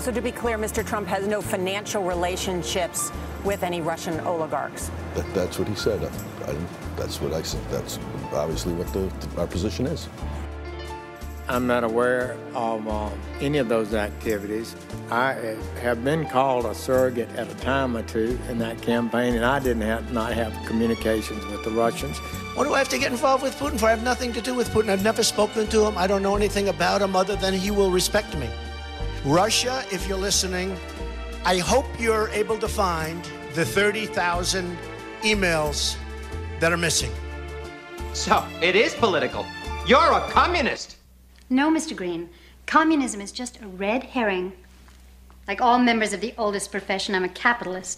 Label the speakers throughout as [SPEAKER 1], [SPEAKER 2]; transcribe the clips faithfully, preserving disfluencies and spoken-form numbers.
[SPEAKER 1] So to be clear, Mister Trump has no financial relationships with any Russian oligarchs.
[SPEAKER 2] That, that's what he said. I, I, that's what I said. That's obviously what the, our position is.
[SPEAKER 3] I'm not aware of uh, any of those activities. I uh, have been called a surrogate at a time or two in that campaign, and I didn't have not have communications with the Russians.
[SPEAKER 4] What do I have to get involved with Putin for? I have nothing to do with Putin. I've never spoken to him. I don't know anything about him other than he will respect me. Russia, if you're listening, I hope you're able to find the thirty thousand emails that are missing.
[SPEAKER 5] So, it is political. You're a communist.
[SPEAKER 6] No, Mister Green. Communism is just a red herring. Like all members of the oldest profession, I'm a capitalist.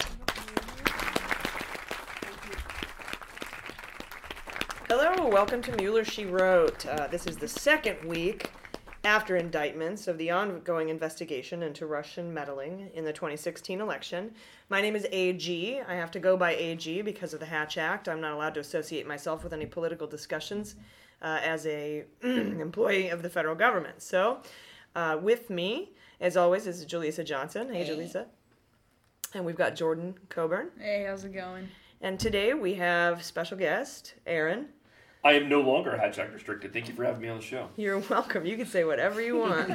[SPEAKER 7] Hello, welcome to Mueller, She Wrote. Uh, this is the second week after indictments of the ongoing investigation into Russian meddling in the twenty sixteen election. My name is A G. I have to go by A G because of the Hatch Act. I'm not allowed to associate myself with any political discussions uh, as a employee of the federal government. So, uh, with me, as always, is Jaleesa Johnson. Hey, hey. Jaleesa. And we've got Jordan Coburn.
[SPEAKER 8] Hey, how's it going?
[SPEAKER 7] And today we have special guest, Aaron.
[SPEAKER 9] I am no longer Hatch Act restricted. Thank you for having me on the show.
[SPEAKER 7] You're welcome. You can say whatever you want.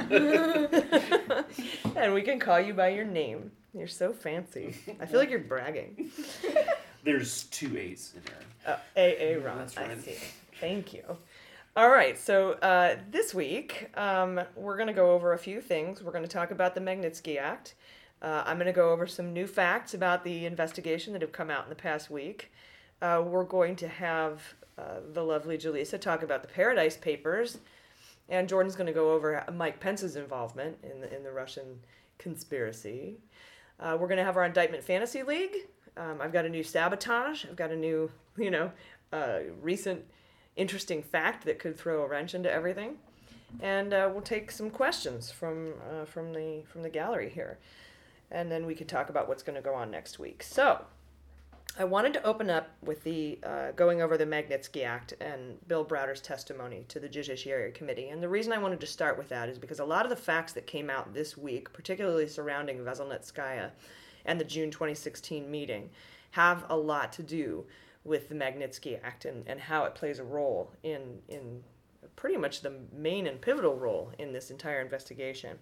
[SPEAKER 7] And we can call you by your name. You're so fancy. I feel like you're bragging.
[SPEAKER 9] There's two A's in there.
[SPEAKER 7] Oh, A A Ron.
[SPEAKER 9] That's right.
[SPEAKER 7] I see. Thank you. All right. So uh, this week, um, we're going to go over a few things. We're going to talk about the Magnitsky Act. Uh, I'm going to go over some new facts about the investigation that have come out in the past week. Uh, we're going to have uh, the lovely Jaleesa talk about the Paradise Papers, and Jordan's going to go over Mike Pence's involvement in the, in the Russian conspiracy. Uh, we're going to have our Indictment Fantasy League. Um, I've got a new sabotage. I've got a new, you know, uh, recent interesting fact that could throw a wrench into everything. And uh, we'll take some questions from uh, from the from the gallery here. And then we could talk about what's going to go on next week. So, I wanted to open up with the uh, going over the Magnitsky Act and Bill Browder's testimony to the Judiciary Committee. And the reason I wanted to start with that is because a lot of the facts that came out this week, particularly surrounding Veselnitskaya and the June twenty sixteen meeting, have a lot to do with the Magnitsky Act and, and how it plays a role in, in pretty much the main and pivotal role in this entire investigation.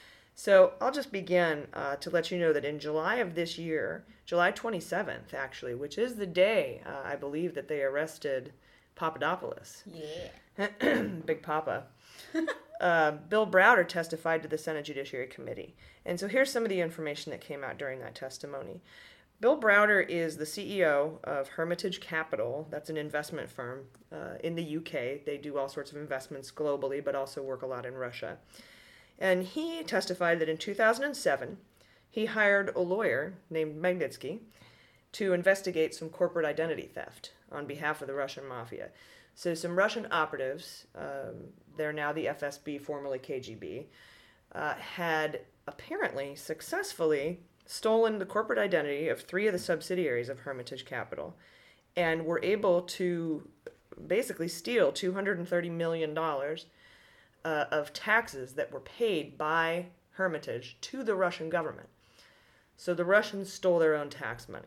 [SPEAKER 7] So I'll just begin uh, to let you know that in July of this year, July twenty-seventh, actually, which is the day, uh, I believe, that they arrested Papadopoulos.
[SPEAKER 8] Yeah.
[SPEAKER 7] Big Papa. uh, Bill Browder testified to the Senate Judiciary Committee. And so here's some of the information that came out during that testimony. Bill Browder is the C E O of Hermitage Capital. That's an investment firm uh, in the U K. They do all sorts of investments globally, but also work a lot in Russia. And he testified that in two thousand seven, he hired a lawyer named Magnitsky to investigate some corporate identity theft on behalf of the Russian mafia. So some Russian operatives, um, they're now the F S B, formerly K G B, uh, had apparently successfully stolen the corporate identity of three of the subsidiaries of Hermitage Capital and were able to basically steal two hundred thirty million dollars Uh, of taxes that were paid by Hermitage to the Russian government. So the Russians stole their own tax money.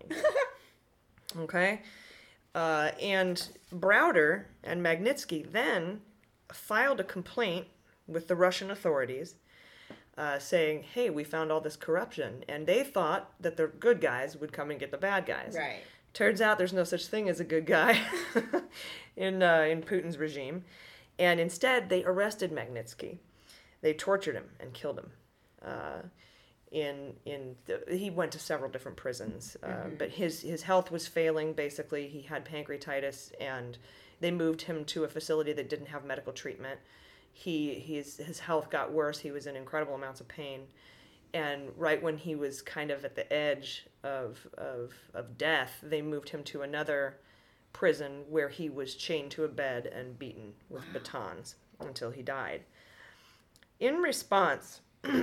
[SPEAKER 7] Okay? Uh, and Browder and Magnitsky then filed a complaint with the Russian authorities uh, saying, hey, we found all this corruption. And they thought that the good guys would come and get the bad guys.
[SPEAKER 8] Right.
[SPEAKER 7] Turns out there's no such thing as a good guy in uh, in Putin's regime. And instead, they arrested Magnitsky. They tortured him and killed him. Uh, in in the, he went to several different prisons, uh, mm-hmm. but his his health was failing. Basically, he had pancreatitis, and they moved him to a facility that didn't have medical treatment. He his his health got worse. He was in incredible amounts of pain, and right when he was kind of at the edge of of of death, they moved him to another prison where he was chained to a bed and beaten with batons until he died. In response,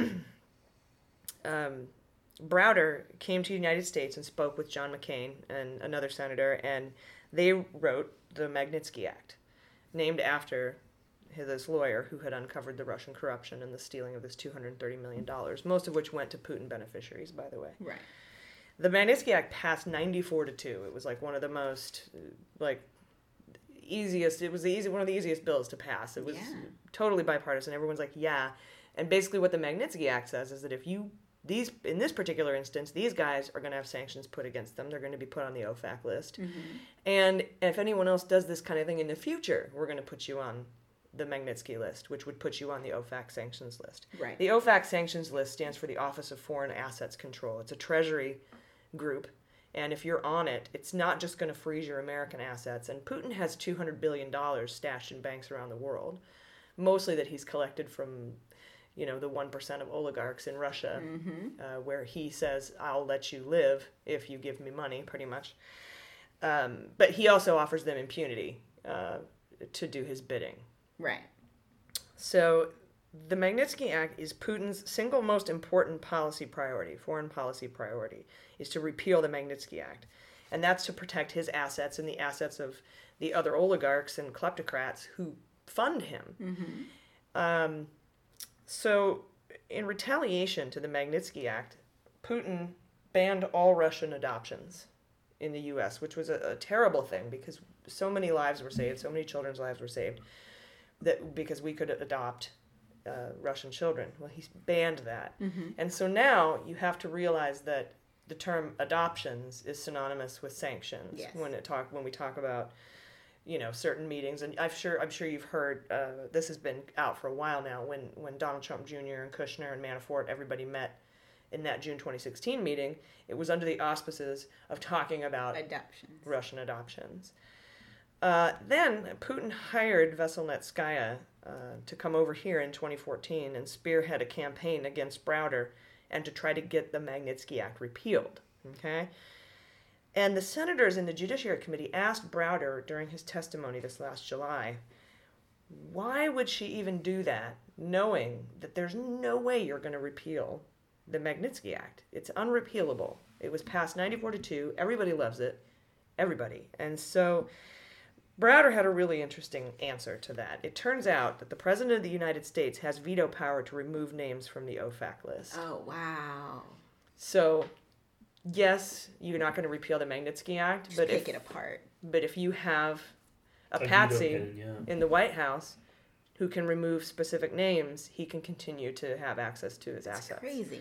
[SPEAKER 7] um, Browder came to the United States and spoke with John McCain and another senator, and they wrote the Magnitsky Act, named after this lawyer who had uncovered the Russian corruption and the stealing of this two hundred thirty million dollars, most of which went to Putin beneficiaries, by the way.
[SPEAKER 8] Right.
[SPEAKER 7] The Magnitsky Act passed ninety-four to two. It was like one of the most, like, easiest, it was the easy, one of the easiest bills to pass. It was
[SPEAKER 8] Yeah.
[SPEAKER 7] totally bipartisan. Everyone's like, yeah. And basically what the Magnitsky Act says is that if you, these, in this particular instance, these guys are going to have sanctions put against them. They're going to be put on the O FAC list.
[SPEAKER 8] Mm-hmm.
[SPEAKER 7] And if anyone else does this kind of thing in the future, we're going to put you on the Magnitsky list, which would put you on the O FAC sanctions list.
[SPEAKER 8] Right.
[SPEAKER 7] The O FAC sanctions list stands for the Office of Foreign Assets Control. It's a treasury group. And if you're on it, it's not just going to freeze your American assets. And Putin has two hundred billion dollars stashed in banks around the world, mostly that he's collected from, you know, the one percent of oligarchs in Russia,
[SPEAKER 8] Mm-hmm.
[SPEAKER 7] uh, where he says, I'll let you live if you give me money, pretty much. Um, but he also offers them impunity uh, to do his bidding.
[SPEAKER 8] Right.
[SPEAKER 7] So the Magnitsky Act is Putin's single most important policy priority, foreign policy priority, is to repeal the Magnitsky Act. And that's to protect his assets and the assets of the other oligarchs and kleptocrats who fund him.
[SPEAKER 8] Mm-hmm.
[SPEAKER 7] Um, so in retaliation to the Magnitsky Act, Putin banned all Russian adoptions in the U S, which was a, a terrible thing because so many lives were saved, so many children's lives were saved, that because we could adopt uh, Russian children. Well, he's banned that.
[SPEAKER 8] Mm-hmm.
[SPEAKER 7] And so now you have to realize that the term adoptions is synonymous with sanctions.
[SPEAKER 8] Yes.
[SPEAKER 7] When it talk when we talk about, you know, certain meetings, and I'm sure I'm sure you've heard uh, this has been out for a while now. When when Donald Trump Junior and Kushner and Manafort, everybody met in that June twenty sixteen meeting, it was under the auspices of talking about
[SPEAKER 8] Adoptions.
[SPEAKER 7] Russian adoptions. Uh, then Putin hired Veselnitskaya uh, to come over here in twenty fourteen and spearhead a campaign against Browder and to try to get the Magnitsky Act repealed. Okay? And the senators in the Judiciary Committee asked Browder during his testimony this last July, why would she even do that, knowing that there's no way you're going to repeal the Magnitsky Act? It's unrepealable. It was passed ninety-four to two. Everybody loves it. Everybody. And so Browder had a really interesting answer to that. It turns out that the President of the United States has veto power to remove names from the O FAC list.
[SPEAKER 8] Oh, wow.
[SPEAKER 7] So, yes, you're not going to repeal the Magnitsky Act,
[SPEAKER 8] Just
[SPEAKER 7] but
[SPEAKER 8] pick
[SPEAKER 7] if,
[SPEAKER 8] it apart.
[SPEAKER 7] but if you have a
[SPEAKER 9] A veto
[SPEAKER 7] patsy
[SPEAKER 9] pen, yeah.
[SPEAKER 7] in the White House who can remove specific names, he can continue to have access to his
[SPEAKER 8] That's
[SPEAKER 7] assets.
[SPEAKER 8] crazy.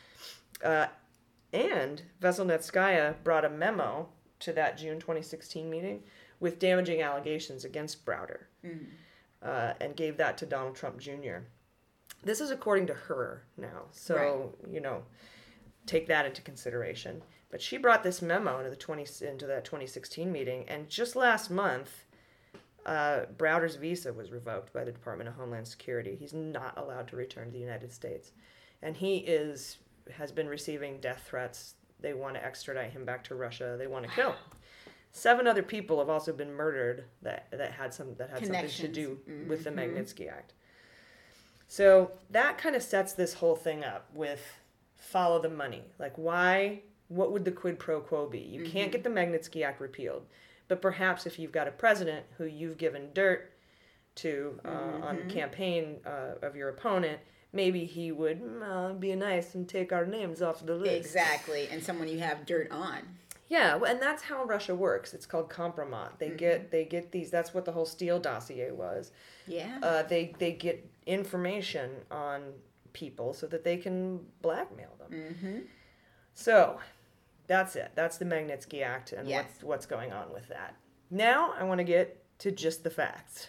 [SPEAKER 7] Uh, and Veselnitskaya brought a memo to that June twenty sixteen meeting with damaging allegations against Browder,
[SPEAKER 8] Mm.
[SPEAKER 7] uh, and gave that to Donald Trump Junior This is according to her now, so you know, take that into consideration. But she brought this memo into the twenty into that twenty sixteen meeting, and just last month, uh, Browder's visa was revoked by the Department of Homeland Security. He's not allowed to return to the United States, and he is has been receiving death threats. They want to extradite him back to Russia. They want to kill him. Seven other people have also been murdered that that had some that had something to do
[SPEAKER 8] Connections.
[SPEAKER 7] with the
[SPEAKER 8] Mhm.
[SPEAKER 7] Magnitsky Act. So that kind of sets this whole thing up with follow the money. Like why? What would the quid pro quo be? You
[SPEAKER 8] Mm-hmm.
[SPEAKER 7] can't get the Magnitsky Act repealed, but perhaps if you've got a president who you've given dirt to uh, on
[SPEAKER 8] Mm-hmm.
[SPEAKER 7] campaign uh, of your opponent, maybe he would uh, be nice and take our names off the list.
[SPEAKER 8] Exactly. And someone you have dirt on.
[SPEAKER 7] Yeah, well, and that's how Russia works. It's called compromat. They
[SPEAKER 8] Mm-hmm.
[SPEAKER 7] get they get these. That's what the whole Steele dossier was.
[SPEAKER 8] Yeah.
[SPEAKER 7] Uh, they they get information on people so that they can blackmail them.
[SPEAKER 8] Mm-hmm.
[SPEAKER 7] So that's it. That's the Magnitsky Act and
[SPEAKER 8] Yes.
[SPEAKER 7] what's what's going on with that. Now I want to get to just the facts.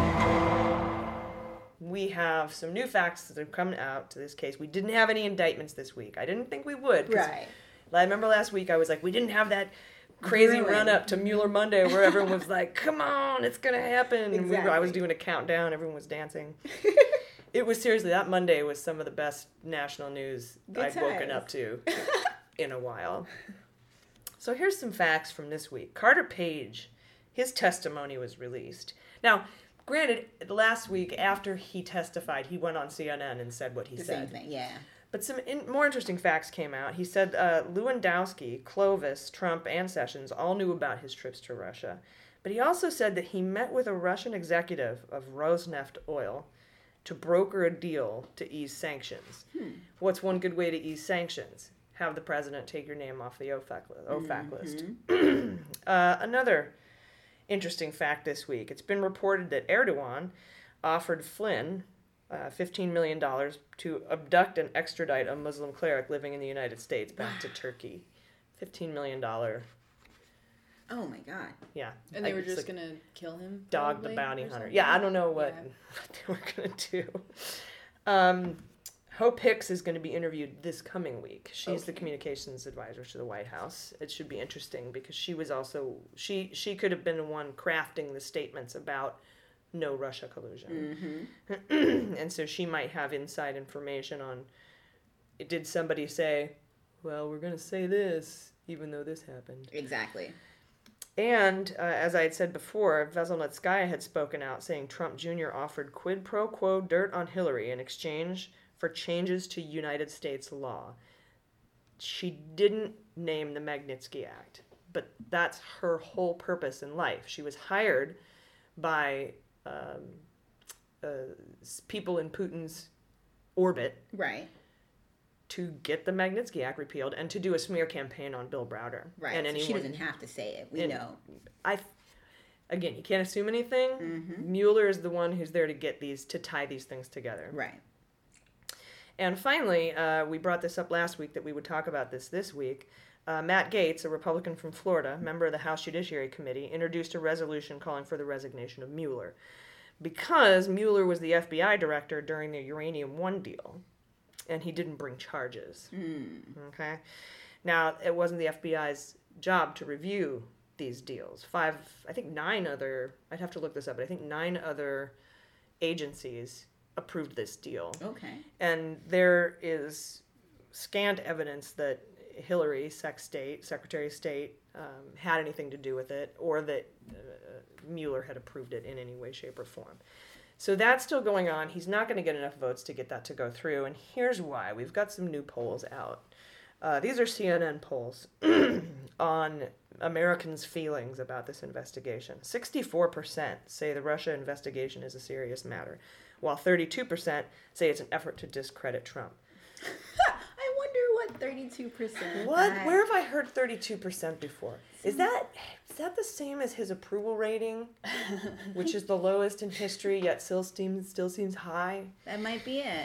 [SPEAKER 7] We have some new facts that have come out to this case. We didn't have any indictments this week. I didn't think we would. 'cause
[SPEAKER 8] Right.
[SPEAKER 7] I remember last week I was like, we didn't have that crazy
[SPEAKER 8] Grilling.
[SPEAKER 7] run up to Mueller Monday where everyone was like, come on, it's going to happen. And we were, I was
[SPEAKER 8] Exactly.
[SPEAKER 7] doing a countdown. Everyone was dancing. It was seriously, that Monday was some of the best national news
[SPEAKER 8] Good
[SPEAKER 7] I've woken
[SPEAKER 8] times.
[SPEAKER 7] up to in a while. So here's some facts from this week. Carter Page, his testimony was released. Now, granted, last week after he testified, he went on C N N and said what he
[SPEAKER 8] The
[SPEAKER 7] said.
[SPEAKER 8] same thing. Yeah.
[SPEAKER 7] But some in, more interesting facts came out. He said uh, Lewandowski, Clovis, Trump, and Sessions all knew about his trips to Russia. But he also said that he met with a Russian executive of Rosneft Oil to broker a deal to ease sanctions. Hmm. What's one good way to ease sanctions? Have the president take your name off the OFAC, li- OFAC
[SPEAKER 8] Mm-hmm.
[SPEAKER 7] list. uh, another interesting fact this week. It's been reported that Erdogan offered Flynn uh, fifteen million dollars to abduct and extradite a Muslim cleric living in the United States back to Turkey. fifteen million dollars.
[SPEAKER 8] Oh my God.
[SPEAKER 7] Yeah.
[SPEAKER 10] And they
[SPEAKER 7] I-
[SPEAKER 10] were
[SPEAKER 7] it's
[SPEAKER 10] just
[SPEAKER 7] like
[SPEAKER 10] going to kill him?
[SPEAKER 7] Dog the
[SPEAKER 10] probably,
[SPEAKER 7] bounty
[SPEAKER 10] or
[SPEAKER 7] hunter.
[SPEAKER 10] something?
[SPEAKER 7] Yeah, I don't know what,
[SPEAKER 10] Yeah.
[SPEAKER 7] what they were going to do. Um, Hope Hicks is going to be interviewed this coming week. She's the
[SPEAKER 10] Okay.
[SPEAKER 7] communications advisor to the White House. It should be interesting because she was also, she, she could have been the one crafting the statements about no Russia collusion.
[SPEAKER 8] Mm-hmm.
[SPEAKER 7] And so she might have inside information on, did somebody say, well, we're going to say this, even though this happened.
[SPEAKER 8] Exactly.
[SPEAKER 7] And, uh, as I had said before, Veselnitskaya had spoken out saying Trump Junior offered quid pro quo dirt on Hillary in exchange for changes to United States law. She didn't name the Magnitsky Act, but that's her whole purpose in life. She was hired by um, uh, people in Putin's orbit
[SPEAKER 8] Right.
[SPEAKER 7] to get the Magnitsky Act repealed and to do a smear campaign on Bill Browder.
[SPEAKER 8] Right.
[SPEAKER 7] And
[SPEAKER 8] So
[SPEAKER 7] anyone,
[SPEAKER 8] she doesn't have to say it. We
[SPEAKER 7] and
[SPEAKER 8] know.
[SPEAKER 7] I, again, you can't assume anything.
[SPEAKER 8] Mm-hmm.
[SPEAKER 7] Mueller is the one who's there to get these, to tie these things together.
[SPEAKER 8] Right.
[SPEAKER 7] And finally, uh, we brought this up last week that we would talk about this this week. Uh, Matt Gaetz, a Republican from Florida, member of the House Judiciary Committee, introduced a resolution calling for the resignation of Mueller because Mueller was the F B I director during the Uranium One deal, and he didn't bring charges.
[SPEAKER 8] Mm.
[SPEAKER 7] Okay? Now, it wasn't the F B I's job to review these deals. Five, I think nine other, I'd have to look this up, but I think nine other agencies approved this deal.
[SPEAKER 8] Okay.
[SPEAKER 7] And there is scant evidence that Hillary, Sec State, Secretary of State, um, had anything to do with it, or that uh, Mueller had approved it in any way, shape, or form. So that's still going on. He's not going to get enough votes to get that to go through, and here's why. We've got some new polls out. Uh, these are C N N polls on Americans' feelings about this investigation. sixty-four percent say the Russia investigation is a serious matter, while thirty-two percent say it's an effort to discredit Trump.
[SPEAKER 8] I wonder what thirty-two percent.
[SPEAKER 7] What? Where have I heard thirty-two percent before? Is that is that the same as his approval rating, which is the lowest in history, yet still seems still seems high?
[SPEAKER 8] That might be it.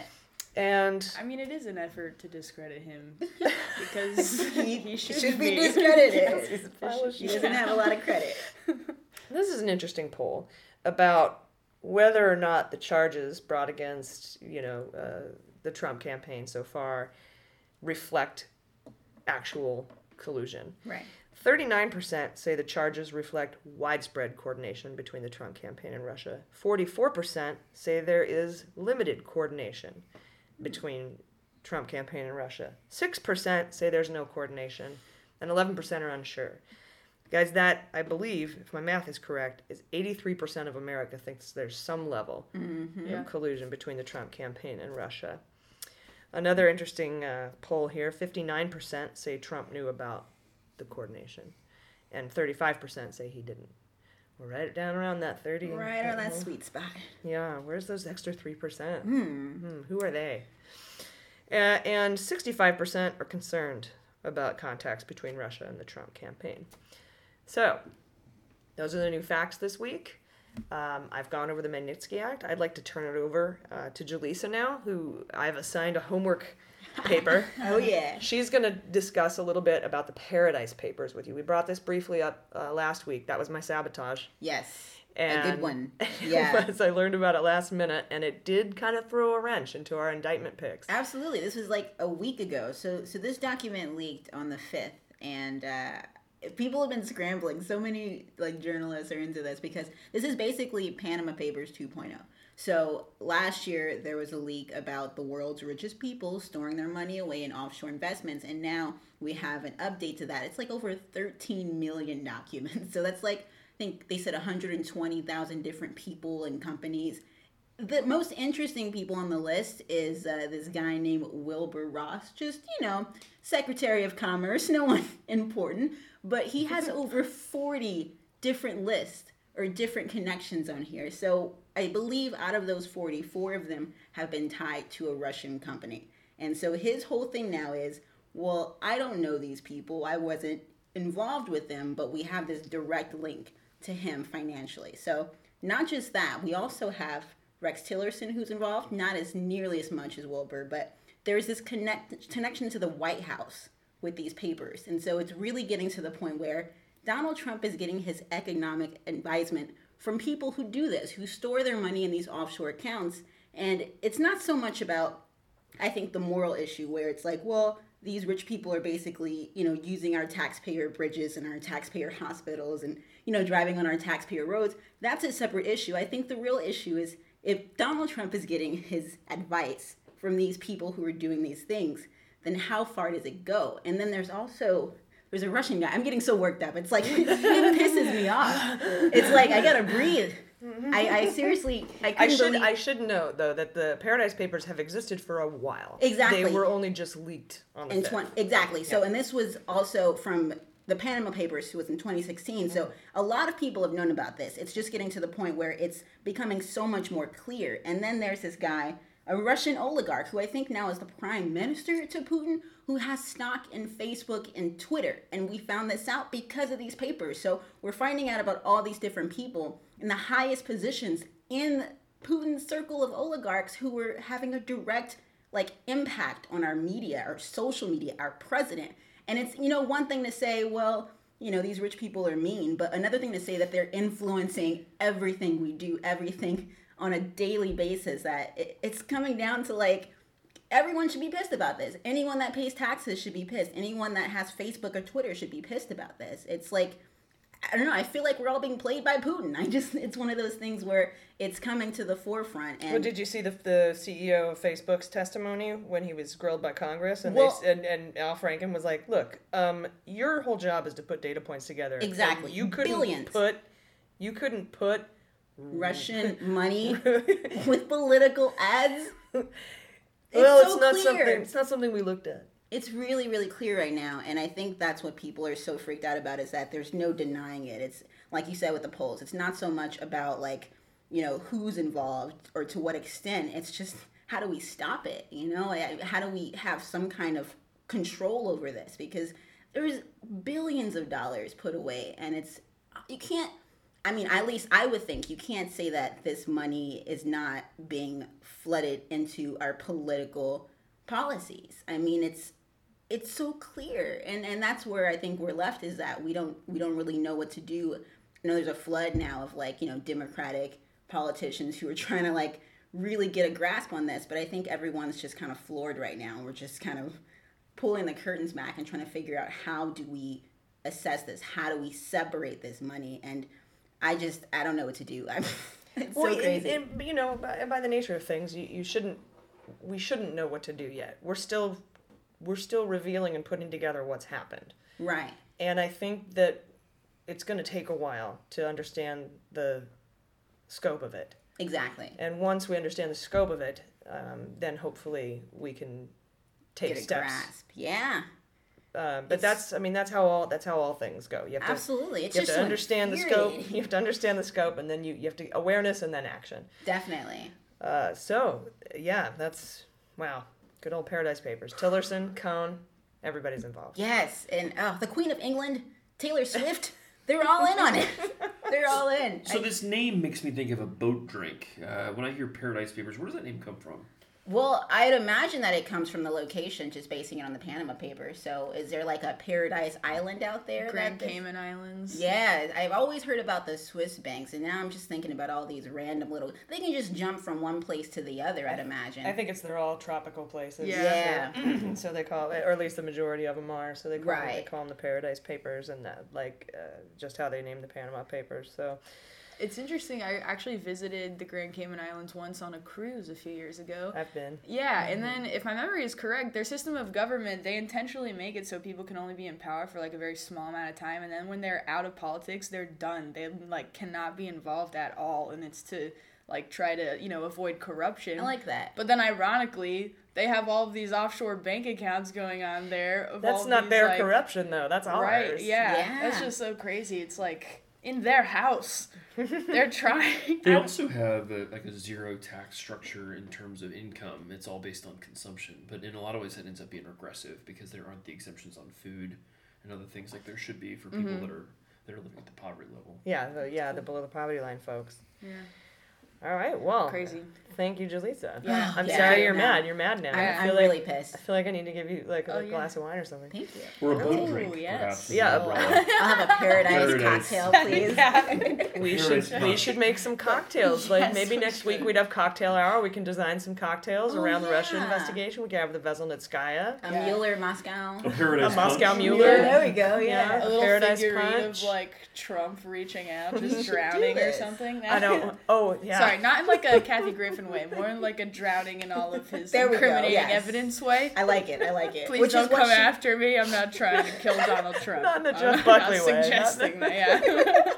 [SPEAKER 7] And
[SPEAKER 10] I mean, it is an effort to discredit him because he, he should,
[SPEAKER 8] Should be
[SPEAKER 10] be
[SPEAKER 8] discredited.
[SPEAKER 7] he's a pile of
[SPEAKER 8] He
[SPEAKER 7] shit.
[SPEAKER 8] doesn't have a lot of credit.
[SPEAKER 7] This is an interesting poll about whether or not the charges brought against, you know, uh, the Trump campaign so far reflect actual collusion.
[SPEAKER 8] Right.
[SPEAKER 7] thirty-nine percent say the charges reflect widespread coordination between the Trump campaign and Russia. forty-four percent say there is limited coordination between Trump campaign and Russia. six percent say there's no coordination, and eleven percent are unsure. Guys, that, I believe, if my math is correct, is eighty-three percent of America thinks there's some level
[SPEAKER 8] Mm-hmm.
[SPEAKER 10] Yeah.
[SPEAKER 7] of collusion between the Trump campaign and Russia. Another interesting uh, poll here, fifty-nine percent say Trump knew about the coordination, and thirty-five percent say he didn't. We're right down around that thirty.
[SPEAKER 8] Right on that sweet spot.
[SPEAKER 7] Yeah, where's those extra three percent?
[SPEAKER 8] Hmm.
[SPEAKER 7] Hmm, who are they? Uh, and sixty-five percent are concerned about contacts between Russia and the Trump campaign. So, those are the new facts this week. Um, I've gone over the Magnitsky Act. I'd like to turn it over uh, to Jaleesa now, who I've assigned a homework paper.
[SPEAKER 8] Oh, yeah.
[SPEAKER 7] She's going to discuss a little bit about the Paradise Papers with you. We brought this briefly up uh, last week. That was my sabotage.
[SPEAKER 8] Yes.
[SPEAKER 7] And
[SPEAKER 8] a good one.
[SPEAKER 7] it
[SPEAKER 8] Yeah.
[SPEAKER 7] was. I learned about it last minute, and it did kind of throw a wrench into our indictment picks.
[SPEAKER 8] Absolutely. This was like a week ago. So so this document leaked on the fifth, and uh, people have been scrambling. So many like journalists are into this because this is basically Panama Papers two point oh. So last year there was a leak about the world's richest people storing their money away in offshore investments, and now we have an update to that. It's like over thirteen million documents. So that's like, I think they said one hundred twenty thousand different people and companies. The most interesting people on the list is uh, this guy named Wilbur Ross, just, you know, Secretary of Commerce, no one important, but he has over forty different lists or different connections on here. So I believe out of those forty, four of them have been tied to a Russian company. And so his whole thing now is, well, I don't know these people. I wasn't involved with them, but we have this direct link to him financially. So not just that, we also have Rex Tillerson who's involved, not as nearly as much as Wilbur, but there's this connect, connection to the White House with these papers. And so it's really getting to the point where Donald Trump is getting his economic advisement from people who do this, who store their money in these offshore accounts. And it's not so much about, I think, the moral issue where it's like, well, these rich people are basically, you know, using our taxpayer bridges and our taxpayer hospitals and, you know, driving on our taxpayer roads. That's a separate issue. I think the real issue is if Donald Trump is getting his advice from these people who are doing these things, then how far does it go? And then there's also, there's a Russian guy. I'm getting so worked up. It's like, it pisses me off. It's like, I gotta breathe. I, I seriously, I
[SPEAKER 7] I should
[SPEAKER 8] believe...
[SPEAKER 7] I should note though that the Paradise Papers have existed for a while.
[SPEAKER 8] Exactly.
[SPEAKER 7] They were only just leaked on the
[SPEAKER 8] in
[SPEAKER 7] fifth.
[SPEAKER 8] twenty exactly. So, and this was also from the Panama Papers, who was in twenty sixteen. So, a lot of people have known about this. It's just getting to the point where it's becoming so much more clear. And then there's this guy, a Russian oligarch, who I think now is the prime minister to Putin, who has stock in Facebook and Twitter. And we found this out because of these papers. So, we're finding out about all these different people in the highest positions in Putin's circle of oligarchs who were having a direct like impact on our media, our social media, our president. And it's, you know, one thing to say, well, you know, these rich people are mean, but another thing to say that they're influencing everything we do, everything on a daily basis, that it, it's coming down to like, everyone should be pissed about this. Anyone that pays taxes should be pissed. Anyone that has Facebook or Twitter should be pissed about this. It's like, I don't know, I feel like we're all being played by Putin. I just, it's one of those things where it's coming to the forefront. And
[SPEAKER 7] well, did you see the the C E O of Facebook's testimony when he was grilled by Congress? And
[SPEAKER 8] well,
[SPEAKER 7] they, and, and Al Franken was like, look, um, your whole job is to put data points together.
[SPEAKER 8] Exactly.
[SPEAKER 7] And you couldn't
[SPEAKER 8] Billions.
[SPEAKER 7] put, you couldn't put
[SPEAKER 8] Russian money with political ads. It's
[SPEAKER 7] well,
[SPEAKER 8] so
[SPEAKER 7] it's not
[SPEAKER 8] clear.
[SPEAKER 7] something, it's not something we looked at.
[SPEAKER 8] It's really, really clear right now, and I think that's what people are so freaked out about, is that there's no denying it. It's, like you said with the polls, it's not so much about, like, you know, who's involved or to what extent. It's just, how do we stop it, you know? How do we have some kind of control over this? Because there's billions of dollars put away, and it's, you can't, I mean, at least I would think you can't say that this money is not being flooded into our political policies. I mean, it's it's so clear, and and that's where I think we're left, is that we don't we don't really know what to do. I know there's a flood now of, like, you know, Democratic politicians who are trying to like really get a grasp on this, but I think everyone's just kind of floored right now. We're just kind of pulling the curtains back and trying to figure out, how do we assess this? How do we separate this money? And I just I don't know what to do. I'm, it's
[SPEAKER 7] well,
[SPEAKER 8] so crazy.
[SPEAKER 7] And, and, you know, by, by the nature of things, you, you shouldn't. We shouldn't know what to do yet. We're still, we're still revealing and putting together what's happened.
[SPEAKER 8] Right.
[SPEAKER 7] And I think that it's going to take a while to understand the scope of it.
[SPEAKER 8] Exactly.
[SPEAKER 7] And once we understand the scope of it, um, then hopefully we can take
[SPEAKER 8] Get a
[SPEAKER 7] steps.
[SPEAKER 8] grasp. Yeah.
[SPEAKER 7] Uh, but it's, that's, I mean, that's how all that's how all things go. You have
[SPEAKER 8] absolutely.
[SPEAKER 7] to,
[SPEAKER 8] It's
[SPEAKER 7] you
[SPEAKER 8] just
[SPEAKER 7] have to understand the scope.
[SPEAKER 8] infuriating.
[SPEAKER 7] You have to understand the scope, and then you, you have to awareness and then action.
[SPEAKER 8] Definitely.
[SPEAKER 7] Uh, so, yeah, that's, wow, good old Paradise Papers. Tillerson, Cohn, everybody's involved.
[SPEAKER 8] Yes, and oh, the Queen of England, Taylor Swift, they're all in on it. They're all in.
[SPEAKER 9] So
[SPEAKER 8] I,
[SPEAKER 9] this name makes me think of a boat drink. Uh, when I hear Paradise Papers, where does that name come from?
[SPEAKER 8] well, I'd imagine that it comes from the location, just basing it on the Panama Papers. So is there like a Paradise Island out there?
[SPEAKER 10] Grand
[SPEAKER 8] that
[SPEAKER 10] Cayman Islands.
[SPEAKER 8] Yeah, I've always heard about the Swiss banks, and now I'm just thinking about all these random little... They can just jump from one place to the other, I'd imagine.
[SPEAKER 7] I think it's they're all tropical places.
[SPEAKER 8] Yeah.
[SPEAKER 7] So, so they call it, or at least the majority of them are. So they call them, they
[SPEAKER 8] Right.
[SPEAKER 7] call them the Paradise Papers, and that, like uh, just how they named the Panama Papers. So
[SPEAKER 10] It's interesting. I actually visited the Grand Cayman Islands once on a cruise a few years ago.
[SPEAKER 7] I've been.
[SPEAKER 10] Yeah, and then if my memory is correct, their system of government, they intentionally make it so people can only be in power for like a very small amount of time, and then when they're out of politics, they're done. They like cannot be involved at all, and it's to like try to, you know, avoid corruption.
[SPEAKER 8] I like that.
[SPEAKER 10] But then ironically, they have all of these offshore bank accounts going on there. Of
[SPEAKER 7] That's
[SPEAKER 10] all
[SPEAKER 7] not
[SPEAKER 10] these,
[SPEAKER 7] their
[SPEAKER 10] like,
[SPEAKER 7] corruption though. That's ours.
[SPEAKER 10] Right, yeah.
[SPEAKER 8] Yeah.
[SPEAKER 10] That's just so crazy. It's like in their house. They're trying.
[SPEAKER 9] They also have a, like a zero tax structure in terms of income. It's all based on consumption, but in a lot of ways that ends up being regressive because there aren't the exemptions on food and other things like there should be for people
[SPEAKER 7] Mhm.
[SPEAKER 9] that are that are living at the poverty level.
[SPEAKER 7] Yeah, the, yeah, the below the poverty line folks.
[SPEAKER 10] Yeah.
[SPEAKER 7] All right, well,
[SPEAKER 10] Crazy.
[SPEAKER 7] Thank you, Jaleesa.
[SPEAKER 8] Yeah.
[SPEAKER 7] I'm
[SPEAKER 8] Yeah.
[SPEAKER 7] sorry you're
[SPEAKER 8] No.
[SPEAKER 7] mad. You're mad now.
[SPEAKER 8] I-
[SPEAKER 7] I feel
[SPEAKER 8] I'm
[SPEAKER 7] like,
[SPEAKER 8] really pissed.
[SPEAKER 7] I feel like I need to give you like a
[SPEAKER 10] Oh, yeah.
[SPEAKER 7] glass of wine or something.
[SPEAKER 8] Thank you.
[SPEAKER 9] Or a boat
[SPEAKER 10] Ooh,
[SPEAKER 9] drink,
[SPEAKER 10] yes.
[SPEAKER 9] perhaps. is
[SPEAKER 7] Yeah,
[SPEAKER 9] an
[SPEAKER 7] a-
[SPEAKER 9] umbrella.
[SPEAKER 8] I'll have a paradise,
[SPEAKER 9] Paradise.
[SPEAKER 8] cocktail, please.
[SPEAKER 10] Yeah.
[SPEAKER 7] We
[SPEAKER 9] Paradise
[SPEAKER 7] should we
[SPEAKER 9] punch.
[SPEAKER 7] should make some cocktails. Like
[SPEAKER 10] Yes,
[SPEAKER 7] maybe
[SPEAKER 10] we
[SPEAKER 7] next week
[SPEAKER 10] should.
[SPEAKER 7] we'd have cocktail hour. We can design some cocktails
[SPEAKER 8] Oh,
[SPEAKER 7] around the Russian
[SPEAKER 8] yeah.
[SPEAKER 7] investigation. We can have the Veselnitskaya.
[SPEAKER 8] A
[SPEAKER 10] Yeah.
[SPEAKER 8] Mueller, Moscow.
[SPEAKER 9] A paradise
[SPEAKER 7] A Moscow
[SPEAKER 9] punch.
[SPEAKER 7] Mueller.
[SPEAKER 8] Yeah, there we go.
[SPEAKER 7] Yeah.
[SPEAKER 8] Yeah.
[SPEAKER 10] A little
[SPEAKER 7] Paradise
[SPEAKER 10] figurine
[SPEAKER 7] punch.
[SPEAKER 10] of like Trump reaching out,
[SPEAKER 8] We
[SPEAKER 10] just
[SPEAKER 8] should
[SPEAKER 10] drowning
[SPEAKER 8] do
[SPEAKER 10] or
[SPEAKER 8] this.
[SPEAKER 10] something.
[SPEAKER 7] I don't. Oh yeah.
[SPEAKER 10] Sorry, not in like a Kathy Griffin way, more in like a drowning in all of his
[SPEAKER 8] There we go,
[SPEAKER 10] incriminating
[SPEAKER 8] yes.
[SPEAKER 10] evidence way.
[SPEAKER 8] I like it. I like it.
[SPEAKER 10] Please
[SPEAKER 8] Which
[SPEAKER 10] don't
[SPEAKER 8] is what
[SPEAKER 10] come
[SPEAKER 8] she-
[SPEAKER 10] after me. I'm not trying to kill Donald Trump.
[SPEAKER 7] Not in the
[SPEAKER 10] I'm
[SPEAKER 7] Jeff
[SPEAKER 10] not
[SPEAKER 7] Buckley way, not
[SPEAKER 10] suggesting
[SPEAKER 7] the-
[SPEAKER 10] that.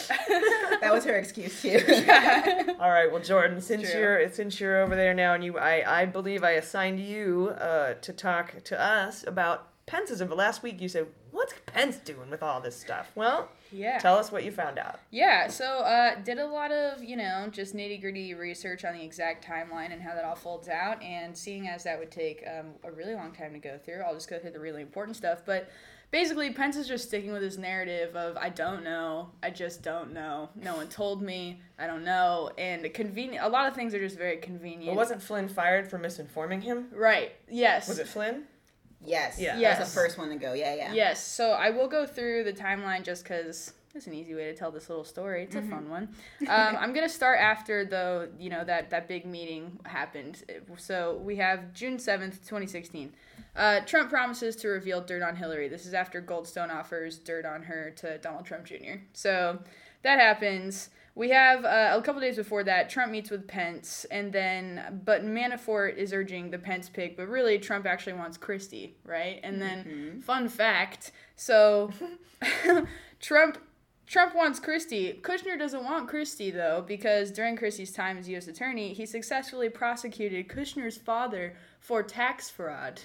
[SPEAKER 8] That was her excuse too.
[SPEAKER 10] Yeah.
[SPEAKER 7] All right. Well, Jordan, since
[SPEAKER 10] True.
[SPEAKER 7] you're since you're over there now, and you, I, I believe I assigned you uh, to talk to us about Pence's. And last week you said, "What's Pence doing with all this stuff?" Well,
[SPEAKER 10] Yeah.
[SPEAKER 7] tell us what you found out.
[SPEAKER 10] Yeah, so uh, did a lot of, you know, just nitty gritty research on the exact timeline and how that all folds out. And seeing as that would take um, a really long time to go through, I'll just go through the really important stuff. But basically, Pence is just sticking with his narrative of, I don't know, I just don't know. No one told me, I don't know. And convenient. A lot of things are just very convenient.
[SPEAKER 7] Well, wasn't Flynn fired for misinforming him?
[SPEAKER 10] Right, yes.
[SPEAKER 7] Was it Flynn?
[SPEAKER 8] Yes.
[SPEAKER 7] Yeah.
[SPEAKER 8] That
[SPEAKER 10] Yes.
[SPEAKER 8] was the first one to go. Yeah, yeah.
[SPEAKER 10] Yes, so I will go through the timeline just because it's an easy way to tell this little story. It's a fun one. Um, I'm going to start after, though, you know, that, that big meeting happened. So we have June seventh, twenty sixteen. Uh, Trump promises to reveal dirt on Hillary. This is after Goldstone offers dirt on her to Donald Trump Junior So that happens. We have uh, a couple days before that, Trump meets with Pence, and then, but Manafort is urging the Pence pick, but really Trump actually wants Christie, right? And then,
[SPEAKER 8] Mm-hmm.
[SPEAKER 10] fun fact, so Trump Trump wants Christie. Kushner doesn't want Christie, though, because during Christie's time as U S attorney, he successfully prosecuted Kushner's father for tax fraud.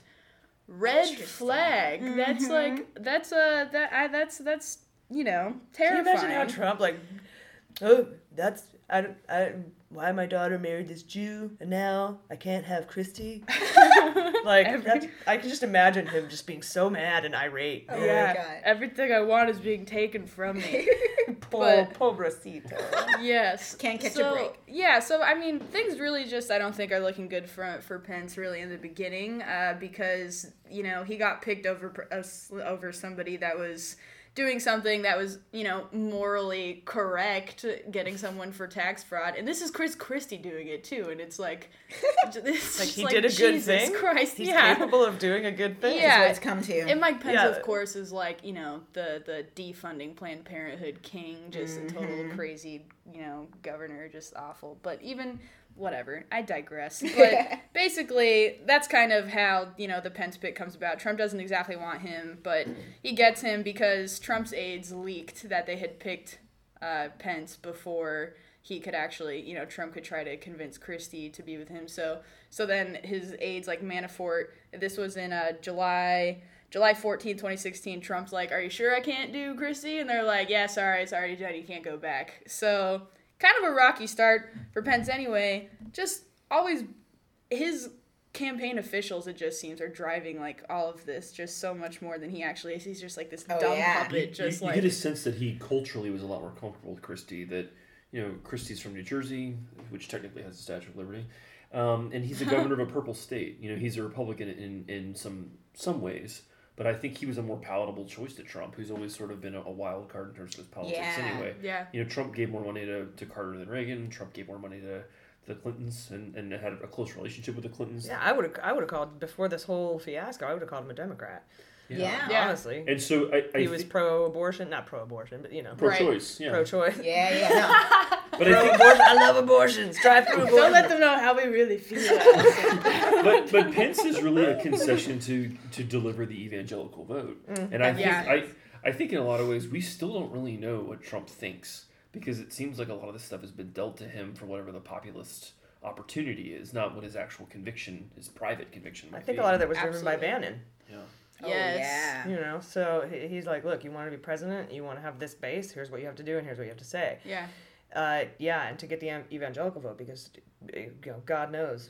[SPEAKER 10] Red flag. That's like, that's a, that, I, that's, that's, you know, terrifying.
[SPEAKER 7] Can you imagine how Trump, like, oh, that's, I, don't- I, why my daughter married this Jew, and now I can't have Christie? Like,
[SPEAKER 10] Every-
[SPEAKER 7] that's, I can just imagine him just being so mad and irate.
[SPEAKER 8] Oh,
[SPEAKER 10] Yeah,
[SPEAKER 8] God.
[SPEAKER 10] everything I want is being taken from me.
[SPEAKER 7] Po-
[SPEAKER 10] But-
[SPEAKER 7] pobrecito.
[SPEAKER 10] Yes.
[SPEAKER 8] Can't catch a
[SPEAKER 10] So,
[SPEAKER 8] break.
[SPEAKER 10] Yeah, so I mean, things really just I don't think are looking good for for Pence really in the beginning, uh, because you know he got picked over pr- uh, s- over somebody that was doing something that was you know morally correct, getting someone for tax fraud, and this is Chris Christie doing it too, and it's like, it's
[SPEAKER 7] Like,
[SPEAKER 10] just
[SPEAKER 7] he
[SPEAKER 10] like,
[SPEAKER 7] did a good
[SPEAKER 10] Jesus
[SPEAKER 7] thing?
[SPEAKER 10] Christ,
[SPEAKER 7] He's
[SPEAKER 10] yeah.
[SPEAKER 7] capable of doing a good thing?
[SPEAKER 10] Yeah.
[SPEAKER 8] What it's come to.
[SPEAKER 10] And Mike Pence,
[SPEAKER 7] Yeah.
[SPEAKER 10] of course, is like, you know, the, the defunding Planned Parenthood king, just a total crazy, you know, governor, just awful. But even, whatever, I digress. But basically, that's kind of how, you know, the Pence pick comes about. Trump doesn't exactly want him, but he gets him because Trump's aides leaked that they had picked uh, Pence before he could actually, you know, Trump could try to convince Christie to be with him. So, so then his aides like Manafort. This was in uh, July, July fourteenth, twenty sixteen. Trump's like, "Are you sure I can't do Christie?" And they're like, "Yeah, sorry, it's already done. You can't go back." So, kind of a rocky start for Pence anyway. Just always his campaign officials, it just seems, are driving like all of this just so much more than he actually is. He's just like this
[SPEAKER 8] Oh,
[SPEAKER 10] dumb
[SPEAKER 8] yeah.
[SPEAKER 10] puppet,
[SPEAKER 9] You,
[SPEAKER 10] just
[SPEAKER 9] you
[SPEAKER 10] like
[SPEAKER 9] get a sense that he culturally was a lot more comfortable with Christie. That you know, Christie's from New Jersey, which technically has the Statue of Liberty, um, and he's a governor of a purple state. You know, he's a Republican in in some some ways, but I think he was a more palatable choice to Trump, who's always sort of been a, a wild card in terms of his politics
[SPEAKER 8] Yeah.
[SPEAKER 9] anyway.
[SPEAKER 10] yeah.
[SPEAKER 9] You know, Trump gave more money to, to Carter than Reagan. Trump gave more money to the Clintons and, and had a close relationship with the Clintons.
[SPEAKER 7] Yeah, I would have I would have called, before this whole fiasco, I would have called him a Democrat.
[SPEAKER 8] Yeah.
[SPEAKER 10] Yeah.
[SPEAKER 7] Honestly.
[SPEAKER 9] And so I, I
[SPEAKER 7] He was
[SPEAKER 9] thi-
[SPEAKER 7] pro-abortion, not pro-abortion, but, you know.
[SPEAKER 9] pro-choice. Yeah.
[SPEAKER 7] Pro-choice.
[SPEAKER 8] Yeah, yeah, no.
[SPEAKER 9] But I think
[SPEAKER 7] Pro-abortion. I love abortions. Drive through abortion.
[SPEAKER 10] Don't let them know how we really feel.
[SPEAKER 9] but but Pence is really a concession to to deliver the evangelical vote, and I think
[SPEAKER 10] Yeah.
[SPEAKER 9] I I think in a lot of ways we still don't really know what Trump thinks, because it seems like a lot of this stuff has been dealt to him for whatever the populist opportunity is, not what his actual conviction, his private conviction might
[SPEAKER 7] I think
[SPEAKER 9] be.
[SPEAKER 7] a lot of that was driven by
[SPEAKER 10] Absolutely.
[SPEAKER 7] Bannon.
[SPEAKER 9] Yeah.
[SPEAKER 8] Oh,
[SPEAKER 10] Yes.
[SPEAKER 8] yeah.
[SPEAKER 7] You know, so he- he's like, look, you want to be president, you want to have this base, here's what you have to do, and here's what you have to say.
[SPEAKER 10] Yeah.
[SPEAKER 7] Uh, yeah, and to get the ev- evangelical vote, because, you know, God knows,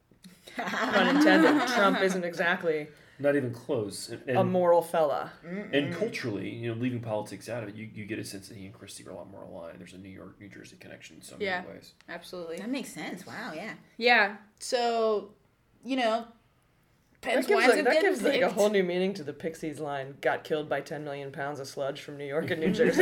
[SPEAKER 7] pun intended, Trump isn't exactly
[SPEAKER 9] Not even close. And, and,
[SPEAKER 7] a moral fella.
[SPEAKER 9] and culturally, you know, leaving politics out of it, you, you get a sense that he and Christie are a lot more aligned. There's a New York, New Jersey connection in so many
[SPEAKER 10] Yeah.
[SPEAKER 9] ways.
[SPEAKER 10] Absolutely.
[SPEAKER 8] That makes sense. Wow, yeah.
[SPEAKER 10] Yeah. So, you know, Pence
[SPEAKER 7] That gives,
[SPEAKER 10] winds
[SPEAKER 7] like,
[SPEAKER 10] up
[SPEAKER 7] that
[SPEAKER 10] getting
[SPEAKER 7] gives like, a
[SPEAKER 10] picked.
[SPEAKER 7] whole new meaning to the Pixies line, got killed by ten million pounds of sludge from New York and New Jersey.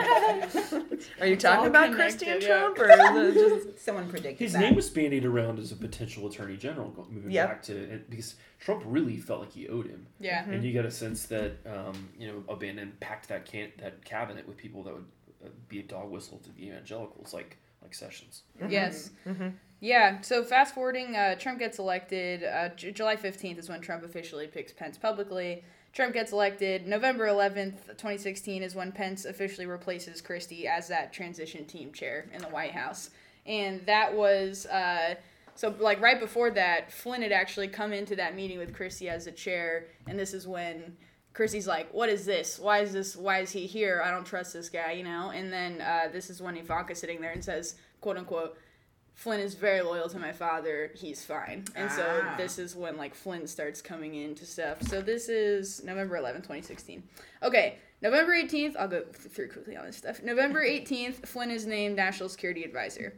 [SPEAKER 7] Are you talking
[SPEAKER 10] all
[SPEAKER 7] about
[SPEAKER 10] connected,
[SPEAKER 7] Christie and
[SPEAKER 10] yeah.
[SPEAKER 7] Trump, or is it just...
[SPEAKER 8] Someone predicted
[SPEAKER 9] His
[SPEAKER 8] that.
[SPEAKER 9] name was bandied around as a potential attorney general go- moving
[SPEAKER 7] Yep.
[SPEAKER 9] back to and- because Trump really felt like he owed him.
[SPEAKER 10] Yeah.
[SPEAKER 9] And you got a sense that um, you know O'Bannon packed that can that cabinet with people that would uh, be a dog whistle to the evangelicals, like like Sessions.
[SPEAKER 10] Yes.
[SPEAKER 7] Mm-hmm.
[SPEAKER 10] Yeah. So fast forwarding, uh, Trump gets elected. Uh, J- July fifteenth is when Trump officially picks Pence publicly. Trump gets elected. November eleventh, twenty sixteen is when Pence officially replaces Christie as that transition team chair in the White House. And that was, uh, so like right before that, Flynn had actually come into that meeting with Christie as the chair. And this is when Christie's like, what is this? Why is this? Why is he here? I don't trust this guy, you know? And then uh, this is when Ivanka's sitting there and says, quote unquote, Flynn is very loyal to my father. He's fine. And so
[SPEAKER 8] Ah.
[SPEAKER 10] this is when, like, Flynn starts coming into stuff. So this is November eleventh, twenty sixteen. Okay, November eighteenth, I'll go th- through quickly on this stuff. November eighteenth, Flynn is named National Security Advisor.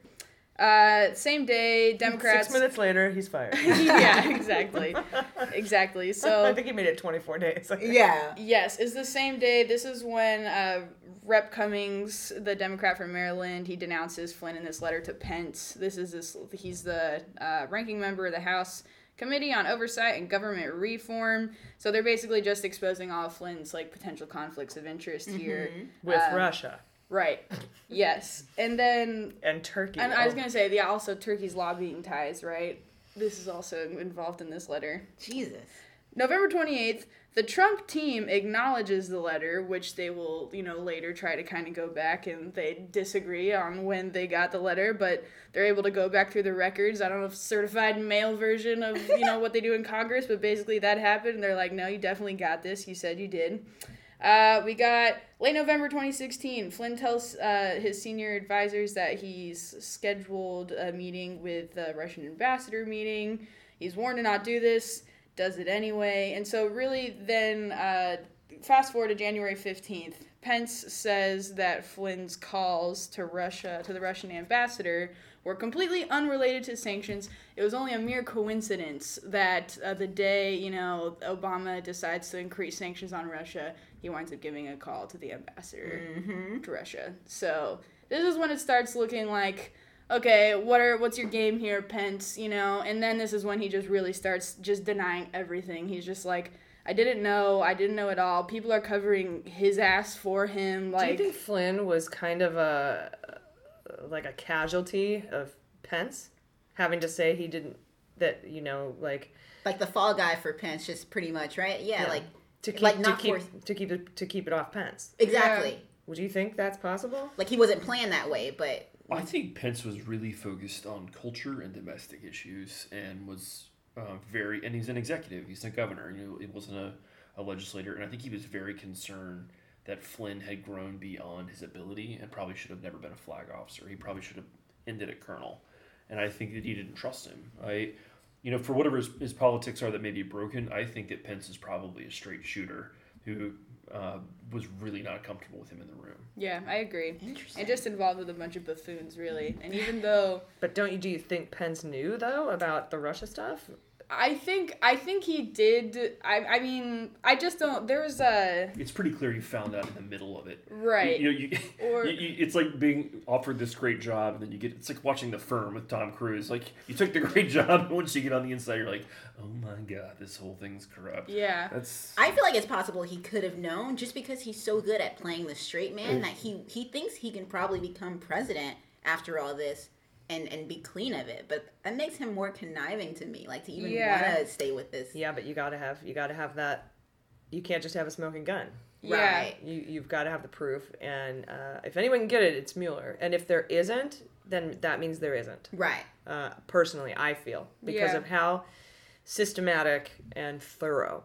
[SPEAKER 10] Uh, same day, Democrats...
[SPEAKER 7] Six minutes later, he's fired.
[SPEAKER 10] yeah, exactly. Exactly. So...
[SPEAKER 7] I think he made it twenty-four days.
[SPEAKER 8] Yeah.
[SPEAKER 10] Yes, it's the same day. This is when uh, Rep Cummings, the Democrat from Maryland, he denounces Flynn in this letter to Pence. This is this. He's the uh, ranking member of the House Committee on Oversight and Government Reform. So they're basically just exposing all of Flynn's like potential conflicts of interest here
[SPEAKER 7] With
[SPEAKER 10] Uh,
[SPEAKER 7] Russia.
[SPEAKER 10] Right. Yes, and then
[SPEAKER 7] And Turkey.
[SPEAKER 10] and I was
[SPEAKER 7] Oh.
[SPEAKER 10] gonna say yeah, also Turkey's lobbying ties. Right. This is also involved in this letter.
[SPEAKER 8] Jesus.
[SPEAKER 10] November twenty-eighth, the Trump team acknowledges the letter, which they will, you know, later try to kind of go back and they disagree on when they got the letter, but they're able to go back through the records. I don't know if certified mail version of, you know, what they do in Congress, but basically that happened. And they're like, no, you definitely got this. You said you did. Uh, we got late November twenty sixteen. Flynn tells uh, his senior advisors that he's scheduled a meeting with the Russian ambassador meeting. He's warned to not do this, does it anyway. And so really then uh, fast forward to January fifteenth. Pence says that Flynn's calls to Russia, to the Russian ambassador, were completely unrelated to sanctions. It was only a mere coincidence that uh, the day, you know, Obama decides to increase sanctions on Russia, he winds up giving a call to the ambassador
[SPEAKER 8] Mm-hmm.
[SPEAKER 10] to Russia. So this is when it starts looking like, okay, what are what's your game here, Pence, you know? And then this is when he just really starts just denying everything. He's just like, I didn't know, I didn't know at all. People are covering his ass for him. Like,
[SPEAKER 7] Do you think Flynn was kind of a like a casualty of Pence having to say he didn't that you know like
[SPEAKER 8] Like the fall guy for Pence, just pretty much, right? Yeah,
[SPEAKER 7] Yeah.
[SPEAKER 8] like
[SPEAKER 7] to keep
[SPEAKER 8] like
[SPEAKER 7] to
[SPEAKER 8] not
[SPEAKER 7] keep
[SPEAKER 8] force-
[SPEAKER 7] to keep it to keep it off Pence?
[SPEAKER 8] exactly.
[SPEAKER 7] Would you think that's possible?
[SPEAKER 8] Like he wasn't planned that way, but
[SPEAKER 9] I think Pence was really focused on culture and domestic issues, and was uh, very. And he's an executive. He's a governor. You know, he wasn't a, a legislator, and I think he was very concerned that Flynn had grown beyond his ability and probably should have never been a flag officer. He probably should have ended at colonel, and I think that he didn't trust him. I, you know, for whatever his, his politics are that may be broken, I think that Pence is probably a straight shooter who uh, was really not comfortable with him in the room.
[SPEAKER 10] yeah, I agree.
[SPEAKER 8] Interesting.
[SPEAKER 10] And just involved with a bunch of buffoons, really. And even though
[SPEAKER 7] But don't you do you think Pence knew though about the Russia stuff?
[SPEAKER 10] I think I think he did. I I mean, I just don't. There was a
[SPEAKER 9] It's pretty clear he found out in the middle of it.
[SPEAKER 10] Right.
[SPEAKER 9] You, you, you,
[SPEAKER 10] Or-
[SPEAKER 9] you, you, it's like being offered this great job, and then you get. It's like watching The Firm with Tom Cruise. Like you took the great job, and once you get on the inside, you're like, oh my god, this whole thing's corrupt.
[SPEAKER 10] yeah.
[SPEAKER 9] That's.
[SPEAKER 8] I feel like it's possible he could have known just because he's so good at playing the straight man that he he thinks he can probably become president after all this and and be clean of it. But that makes him more conniving to me, like to even
[SPEAKER 10] Yeah.
[SPEAKER 8] want to stay with this.
[SPEAKER 7] Yeah, but you gotta have you gotta have that. You can't just have a smoking gun.
[SPEAKER 10] Yeah.
[SPEAKER 8] Right.
[SPEAKER 7] You you've got to have the proof, and uh, if anyone can get it, it's Mueller. And if there isn't, then that means there isn't.
[SPEAKER 8] Right.
[SPEAKER 7] Uh, personally, I feel because
[SPEAKER 10] Yeah.
[SPEAKER 7] of how systematic and thorough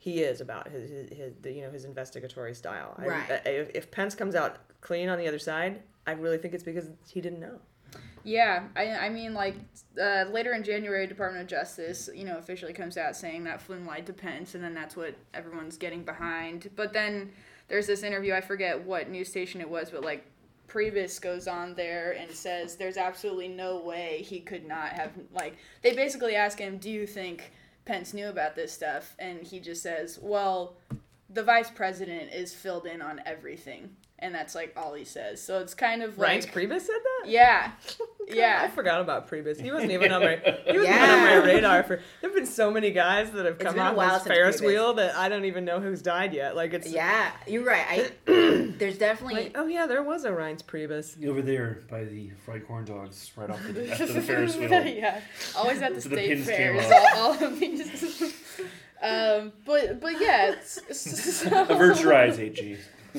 [SPEAKER 7] he is about his, his, his the, you know, his investigatory style.
[SPEAKER 8] Right.
[SPEAKER 7] I, if, if Pence comes out clean on the other side, I really think it's because he didn't know.
[SPEAKER 10] Yeah, I I mean, like, uh, later in January, Department of Justice, you know, officially comes out saying that Flynn lied to Pence, and then that's what everyone's getting behind. But then there's this interview, I forget what news station it was, but, like, Priebus goes on there and says there's absolutely no way he could not have, like, they basically ask him, do you think Pence knew about this stuff? And he just says, well, the vice president is filled in on everything. And that's, like, all he says. So it's kind of like...
[SPEAKER 7] Reince Priebus said that?
[SPEAKER 10] Yeah. Yeah.
[SPEAKER 7] I forgot about Priebus. He wasn't even on my he wasn't
[SPEAKER 8] Yeah.
[SPEAKER 7] even on my radar. For There have been so many guys that have
[SPEAKER 8] It's
[SPEAKER 7] come
[SPEAKER 8] been a
[SPEAKER 7] off
[SPEAKER 8] while
[SPEAKER 7] this
[SPEAKER 8] since
[SPEAKER 7] Ferris
[SPEAKER 8] Priebus.
[SPEAKER 7] wheel that I don't even know who's died yet. Like, it's...
[SPEAKER 8] Yeah, you're right. I There's definitely...
[SPEAKER 7] Like, oh, yeah, there was a Reince Priebus.
[SPEAKER 9] Over there by the fried corn dogs, right off the, after the Ferris wheel.
[SPEAKER 10] Yeah. Always at the
[SPEAKER 9] So the
[SPEAKER 10] state
[SPEAKER 9] pins
[SPEAKER 10] fairs,
[SPEAKER 9] came
[SPEAKER 10] all, all of these. um, but, but yeah, it's... it's so...
[SPEAKER 9] Avert your eyes, A G.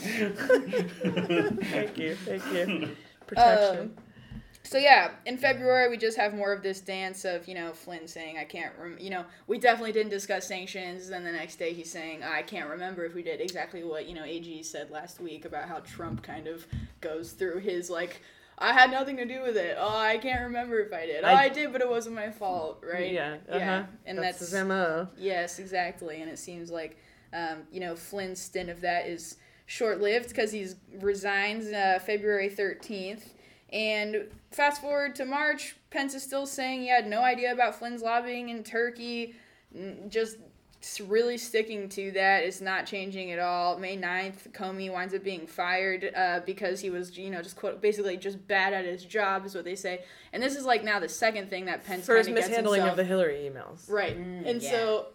[SPEAKER 7] Thank you, thank you. Protection.
[SPEAKER 10] Um, so yeah, in February we just have more of this dance of, you know, Flynn saying, I can't, rem-, you know, we definitely didn't discuss sanctions, and the next day he's saying, I can't remember if we did. Exactly what, you know, A G said last week about how Trump kind of goes through his, like, I had nothing to do with it. Oh, I can't remember if I did. Oh,
[SPEAKER 7] I-
[SPEAKER 10] I did, but it wasn't my fault, right?
[SPEAKER 7] Yeah, uh-huh.
[SPEAKER 10] Yeah, and
[SPEAKER 7] that's,
[SPEAKER 10] that's,
[SPEAKER 7] his M O.
[SPEAKER 10] yes, exactly, and it seems like, um, you know, Flynn's stint of that is short-lived because he resigns uh, February thirteenth. And fast forward to March, Pence is still saying he had no idea about Flynn's lobbying in Turkey. Just really sticking to that. It's not changing at all. May ninth, Comey winds up being fired uh, because he was, you know, just quote, basically just bad at his job is what they say. And this is like now the second thing that Pence
[SPEAKER 7] For his
[SPEAKER 10] kind of gets
[SPEAKER 7] mishandling
[SPEAKER 10] himself...
[SPEAKER 7] of the Hillary emails.
[SPEAKER 10] Right.
[SPEAKER 8] Mm,
[SPEAKER 10] and
[SPEAKER 8] yeah.
[SPEAKER 10] so,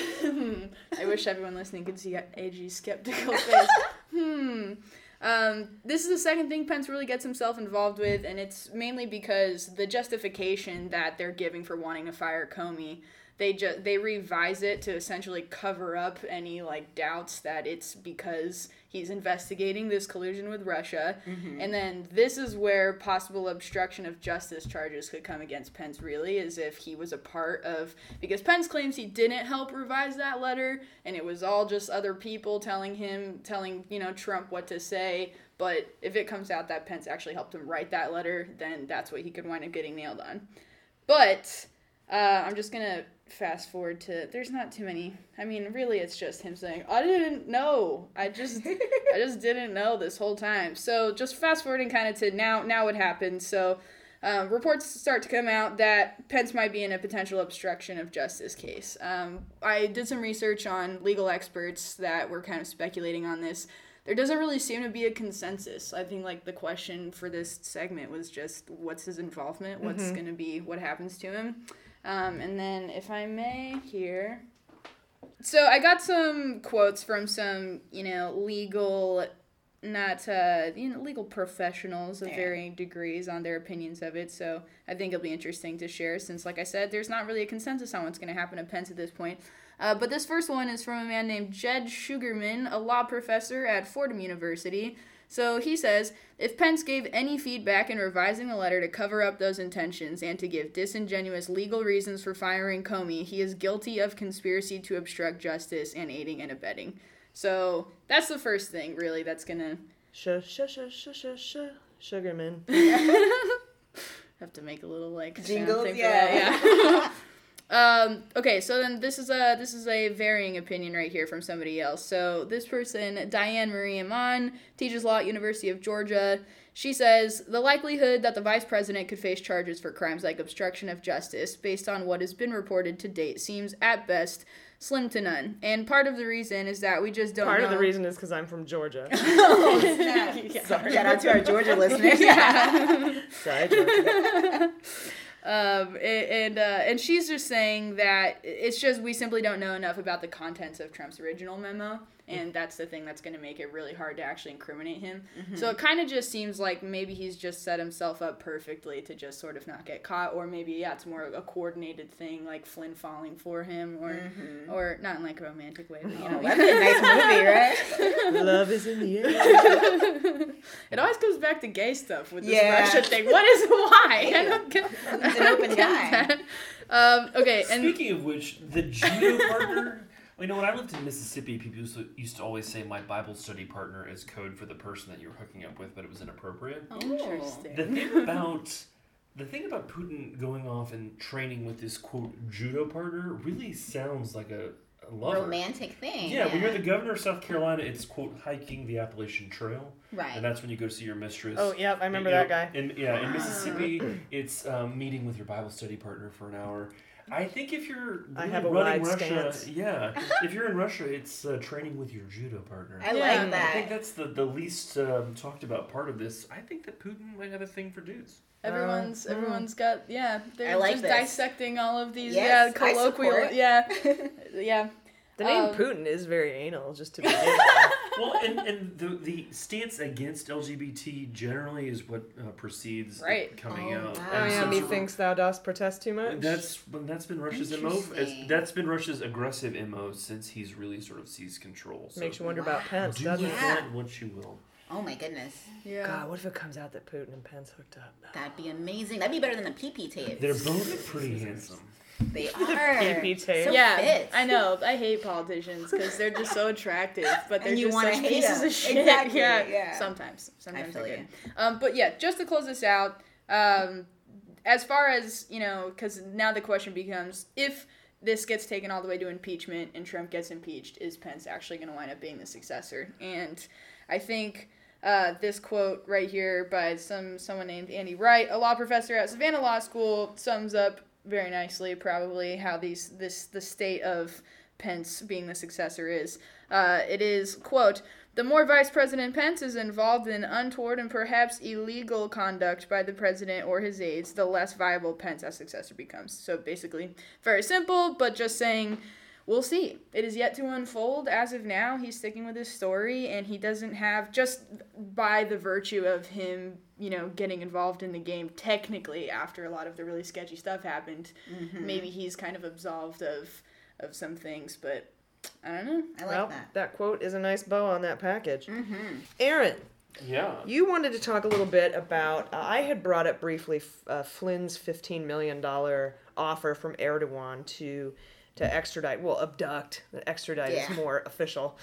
[SPEAKER 10] and I wish everyone listening could see A G's skeptical face. hmm. Um, this is the second thing Pence really gets himself involved with, and it's mainly because the justification that they're giving for wanting to fire Comey, they just they revise it to essentially cover up any like doubts that it's because he's investigating this collusion with Russia. Mm-hmm. And then this is where possible obstruction of justice charges could come against Pence, really, as if he was a part of, because Pence claims he didn't help revise that letter, and it was all just other people telling him, telling, you know, Trump what to say. But if it comes out that Pence actually helped him write that letter, then that's what he could wind up getting nailed on. But uh, I'm just going to fast forward to, there's not too many. I mean, really, it's just him saying, I didn't know. I just I just didn't know this whole time. So just fast forwarding kind of to now, now what happened. So um, reports start to come out that Pence might be in a potential obstruction of justice case. Um, I did some research on legal experts that were kind of speculating on this. There doesn't really seem to be a consensus. I think, like, the question for this segment was just, what's his involvement? What's mm-hmm. going to be, what happens to him? Um, and then, if I may, here. So, I got some quotes from some, you know, legal, not, uh, you know, legal professionals of varying degrees on their opinions of it. So, I think it'll be interesting to share since, like I said, there's not really a consensus on what's going to happen to Pence at this point. Uh, but this first one is from a man named Jed Sugarman, a law professor at Fordham University. So he says, if Pence gave any feedback in revising the letter to cover up those intentions and to give disingenuous legal reasons for firing Comey, he is guilty of conspiracy to obstruct justice and aiding and abetting. So that's the first thing, really, that's going to...
[SPEAKER 7] Sh, sh, sh, sh, sh, sh, Sugarman.
[SPEAKER 10] Have to make a little, like,
[SPEAKER 8] jingles,
[SPEAKER 10] sound thing
[SPEAKER 8] yeah.
[SPEAKER 10] for that, yeah. Um, okay, so then this is a this is a varying opinion right here from somebody else. So this person, Diane Marie Iman, teaches law at University of Georgia. She says, the likelihood that the vice president could face charges for crimes like obstruction of justice, based on what has been reported to date, seems at best slim to none. And part of the reason is that we just don't
[SPEAKER 7] part
[SPEAKER 10] know.
[SPEAKER 7] Part of the reason is because I'm from Georgia.
[SPEAKER 8] Oh, snap. Yeah. Shout out to our Georgia listeners.
[SPEAKER 10] Yeah.
[SPEAKER 7] Sorry, Georgia.
[SPEAKER 10] Um, and, uh, and she's just saying that it's just, we simply don't know enough about the contents of Trump's original memo, and that's the thing that's going to make it really hard to actually incriminate him. Mm-hmm. So it kind of just seems like maybe he's just set himself up perfectly to just sort of not get caught, or maybe, yeah, it's more a coordinated thing, like Flynn falling for him, or, mm-hmm. or not in like a romantic way, but, you know.
[SPEAKER 8] Oh, that'd be a nice movie, right?
[SPEAKER 7] Love is in the air.
[SPEAKER 10] It always comes back to gay stuff with this
[SPEAKER 8] Yeah.
[SPEAKER 10] Russia thing. What is, why? I don't get,
[SPEAKER 8] He's an open guy.
[SPEAKER 10] Um, okay, and
[SPEAKER 9] speaking of which, the Geo partner Well, you know, when I lived in Mississippi, people used to, used to always say my Bible study partner is code for the person that you were hooking up with, but it was inappropriate.
[SPEAKER 10] Oh. Interesting.
[SPEAKER 9] The thing about the thing about Putin going off and training with this quote judo partner really sounds like a, a lover.
[SPEAKER 8] Romantic thing.
[SPEAKER 9] Yeah,
[SPEAKER 8] yeah,
[SPEAKER 9] when you're the governor of South Carolina, it's quote hiking the Appalachian Trail.
[SPEAKER 8] Right.
[SPEAKER 9] And that's when you go see your mistress.
[SPEAKER 7] Oh, yep, I remember
[SPEAKER 9] You know,
[SPEAKER 7] that guy.
[SPEAKER 9] In, yeah, in Mississippi, it's um, meeting with your Bible study partner for an hour. I think if you're
[SPEAKER 7] I
[SPEAKER 9] really
[SPEAKER 7] have a
[SPEAKER 9] running
[SPEAKER 7] wide
[SPEAKER 9] Russia,
[SPEAKER 7] stance.
[SPEAKER 9] yeah, if you're in Russia, it's uh, training with your judo partner.
[SPEAKER 8] I
[SPEAKER 10] Yeah.
[SPEAKER 8] like that.
[SPEAKER 9] I think that's the, the least um, talked about part of this. I think that Putin might have a thing for dudes.
[SPEAKER 10] Everyone's
[SPEAKER 7] Uh, mm.
[SPEAKER 10] everyone's got yeah. They're
[SPEAKER 8] I like
[SPEAKER 10] just
[SPEAKER 8] this.
[SPEAKER 10] dissecting all of these
[SPEAKER 8] Yes,
[SPEAKER 10] yeah
[SPEAKER 8] I
[SPEAKER 10] colloquial
[SPEAKER 8] support.
[SPEAKER 10] yeah yeah.
[SPEAKER 7] The name
[SPEAKER 10] Um,
[SPEAKER 7] Putin is very anal, just to begin with.
[SPEAKER 9] Well, and, and the the stance against L G B T generally is what uh, precedes it
[SPEAKER 10] Right.
[SPEAKER 9] coming
[SPEAKER 8] Oh,
[SPEAKER 9] out.
[SPEAKER 8] wow.
[SPEAKER 7] Oh,
[SPEAKER 9] And
[SPEAKER 7] yeah,
[SPEAKER 9] so-
[SPEAKER 7] methinks thou dost protest too much?
[SPEAKER 9] That's that's been Russia's M O.
[SPEAKER 8] Interesting.
[SPEAKER 9] That's been Russia's aggressive M O since he's really sort of seized control. So
[SPEAKER 7] Makes you wonder about Pence,
[SPEAKER 9] do
[SPEAKER 7] doesn't
[SPEAKER 9] with
[SPEAKER 7] it?
[SPEAKER 8] Yeah.
[SPEAKER 9] that what you will.
[SPEAKER 8] Oh my goodness.
[SPEAKER 10] Yeah.
[SPEAKER 7] God, what if it comes out that Putin and Pence hooked up?
[SPEAKER 8] That'd be amazing. That'd be better than the P P tapes.
[SPEAKER 9] They're both pretty handsome.
[SPEAKER 8] They are.
[SPEAKER 7] P P tape.
[SPEAKER 8] So
[SPEAKER 10] yeah,
[SPEAKER 8] fit.
[SPEAKER 10] I know. I hate politicians because they're just so attractive, but they're
[SPEAKER 8] And you
[SPEAKER 10] just
[SPEAKER 8] wanna
[SPEAKER 10] such
[SPEAKER 8] hate
[SPEAKER 10] pieces
[SPEAKER 8] them.
[SPEAKER 10] of shit.
[SPEAKER 8] Exactly,
[SPEAKER 10] Yeah,
[SPEAKER 8] yeah.
[SPEAKER 10] sometimes. Sometimes
[SPEAKER 8] I feel
[SPEAKER 10] they're
[SPEAKER 8] you.
[SPEAKER 10] good. Um, but yeah, just to close this out, um, as far as you know, because now the question becomes if this gets taken all the way to impeachment and Trump gets impeached, is Pence actually going to wind up being the successor? And I think. Uh, this quote right here by some someone named Andy Wright, a law professor at Savannah Law School, sums up very nicely probably how these this the state of Pence being the successor is. Uh, it is, quote, the more Vice President Pence is involved in untoward and perhaps illegal conduct by the president or his aides, the less viable Pence as successor becomes. So basically, very simple, but just saying, we'll see. It is yet to unfold. As of now, he's sticking with his story, and he doesn't have, just by the virtue of him, you know, getting involved in the game technically after a lot of the really sketchy stuff happened,
[SPEAKER 8] Mm-hmm.
[SPEAKER 10] maybe he's kind of absolved of of some things, but I don't know.
[SPEAKER 8] I like
[SPEAKER 7] Well,
[SPEAKER 8] that.
[SPEAKER 7] that quote is a nice bow on that package.
[SPEAKER 8] Mm-hmm.
[SPEAKER 7] Aaron,
[SPEAKER 9] Yeah.
[SPEAKER 7] you wanted to talk a little bit about, uh, I had brought up briefly uh, Flynn's fifteen million dollars offer from Erdogan to to extradite, well, abduct, extradite
[SPEAKER 8] Yeah.
[SPEAKER 7] is more official,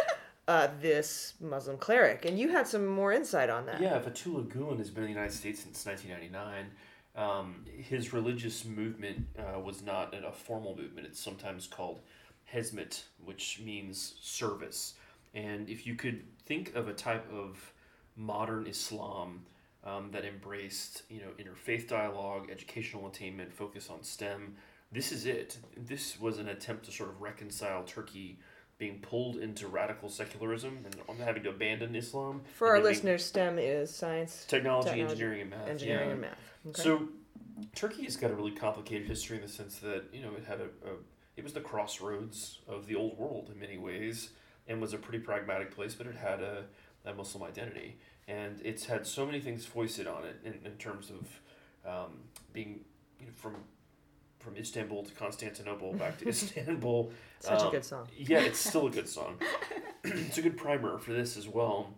[SPEAKER 7] uh, this Muslim cleric. And you had some more insight on that.
[SPEAKER 9] Yeah, Fethullah Gulen has been in the United States since nineteen ninety-nine. Um, his religious movement uh, was not a formal movement. It's sometimes called Hizmet, which means service. And if you could think of a type of modern Islam um, that embraced, you know, interfaith dialogue, educational attainment, focus on STEM, this is it. This was an attempt to sort of reconcile Turkey being pulled into radical secularism and having to abandon Islam.
[SPEAKER 7] For
[SPEAKER 9] and
[SPEAKER 7] our
[SPEAKER 9] then being-
[SPEAKER 7] listeners, STEM is science,
[SPEAKER 9] Technology,
[SPEAKER 7] technology,
[SPEAKER 9] engineering, and math.
[SPEAKER 7] engineering
[SPEAKER 9] yeah.
[SPEAKER 7] and math. Okay.
[SPEAKER 9] So, Turkey has got a really complicated history in the sense that you know it had a, a it was the crossroads of the old world in many ways, and was a pretty pragmatic place, but it had a, a Muslim identity, and it's had so many things foisted on it in, in terms of um, being you know, from from Istanbul to Constantinople back to Istanbul.
[SPEAKER 7] Such a
[SPEAKER 9] Um,
[SPEAKER 7] good song.
[SPEAKER 9] Yeah, it's still a good song. It's a good primer for this as well.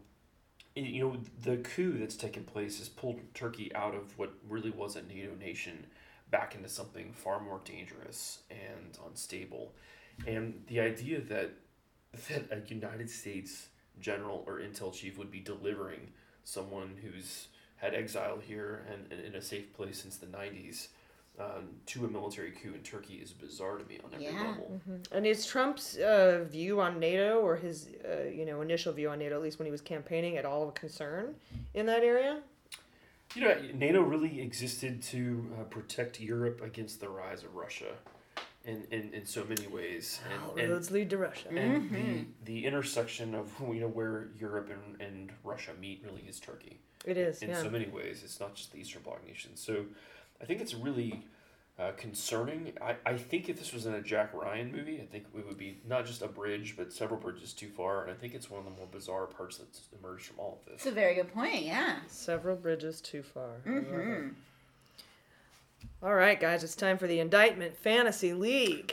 [SPEAKER 9] You know, the coup that's taken place has pulled Turkey out of what really was a NATO nation back into something far more dangerous and unstable. And the idea that that a United States general or intel chief would be delivering someone who's had exile here and, and in a safe place since the nineties um, to a military coup in Turkey is bizarre to me on every
[SPEAKER 8] Yeah.
[SPEAKER 9] level.
[SPEAKER 7] And is Trump's uh, view on NATO, or his uh, you know initial view on NATO, at least when he was campaigning, at all of a concern in that area?
[SPEAKER 9] You know, NATO really existed to uh, protect Europe against the rise of Russia in, in, in so many ways.
[SPEAKER 7] All
[SPEAKER 9] And,
[SPEAKER 7] roads lead to Russia.
[SPEAKER 9] and, and the, the intersection of you know where Europe and, and Russia meet really is Turkey.
[SPEAKER 7] It is,
[SPEAKER 9] In
[SPEAKER 7] yeah.
[SPEAKER 9] so many ways. It's not just the Eastern Bloc nations. So I think it's really uh, concerning. I, I think if this was in a Jack Ryan movie, I think it would be not just a bridge, but several bridges too far. And I think it's one of the more bizarre parts that's emerged from all of this.
[SPEAKER 8] It's a very good point, yeah.
[SPEAKER 7] Several bridges too far. I love it.
[SPEAKER 8] Mm-hmm.
[SPEAKER 7] All right, guys, it's time for the Indictment Fantasy League.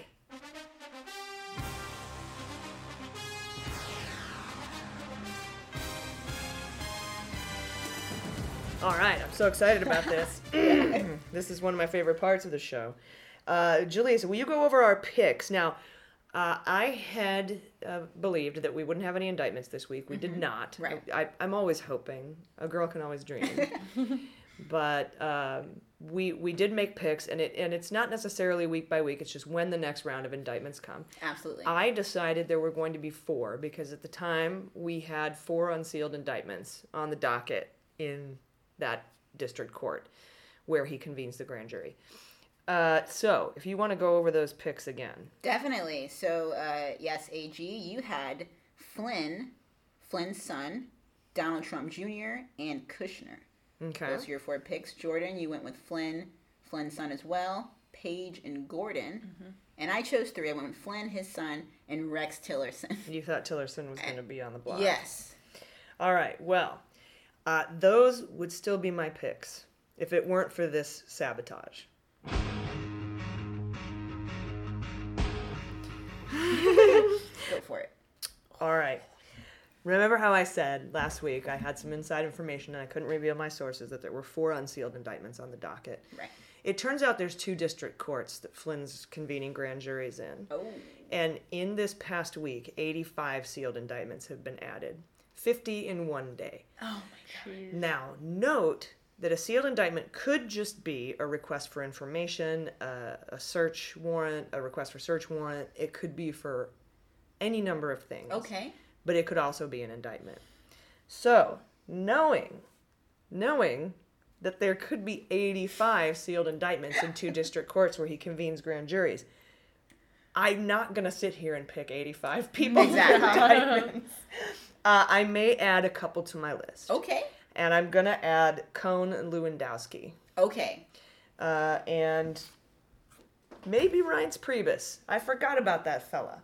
[SPEAKER 7] All right, I'm so excited about this. This is one of my favorite parts of the show. Uh, Julius, will you go over our picks? Now, Uh, I had uh, believed that we wouldn't have any indictments this week. We mm-hmm. did not.
[SPEAKER 8] Right.
[SPEAKER 7] I, I, I'm always hoping. A girl can always dream. But um, we we did make picks, and it and it's not necessarily week by week. It's just when the next round of indictments come.
[SPEAKER 8] Absolutely.
[SPEAKER 7] I decided there were going to be four because at the time we had four unsealed indictments on the docket in that district court where he convenes the grand jury. Uh, so if you want to go over those picks again.
[SPEAKER 8] Definitely. So uh, yes, A G, you had Flynn, Flynn's son, Donald Trump Junior, and Kushner.
[SPEAKER 7] Okay.
[SPEAKER 8] Those are your four picks. Jordan, you went with Flynn, Flynn's son as well, Page, and Gordon. Mm-hmm. And I chose three. I went with Flynn, his son, and Rex Tillerson.
[SPEAKER 7] You thought Tillerson was going to be on the block.
[SPEAKER 8] Yes.
[SPEAKER 7] All right. Well, uh, those would still be my picks if it weren't for this sabotage.
[SPEAKER 8] Go for it.
[SPEAKER 7] All right. Remember how I said last week I had some inside information and I couldn't reveal my sources that there were four unsealed indictments on the docket?
[SPEAKER 8] Right.
[SPEAKER 7] It turns out there's two district courts that Flynn's convening grand juries in.
[SPEAKER 8] Oh.
[SPEAKER 7] And in this past week, eighty-five sealed indictments have been added. fifty in one day.
[SPEAKER 10] Oh my God.
[SPEAKER 7] Now, note that a sealed indictment could just be a request for information, uh, a search warrant, a request for search warrant. It could be for any number of things.
[SPEAKER 8] Okay.
[SPEAKER 7] But it could also be an indictment. So, knowing, knowing that there could be eighty-five sealed indictments in two district courts where he convenes grand juries, I'm not going to sit here and pick eighty-five people's
[SPEAKER 8] Exactly.
[SPEAKER 7] indictments. Uh, I may add a couple to my list.
[SPEAKER 8] Okay.
[SPEAKER 7] And I'm going to add Cohn and Lewandowski.
[SPEAKER 8] Okay.
[SPEAKER 7] Uh, and maybe Reince Priebus. I forgot about that fella.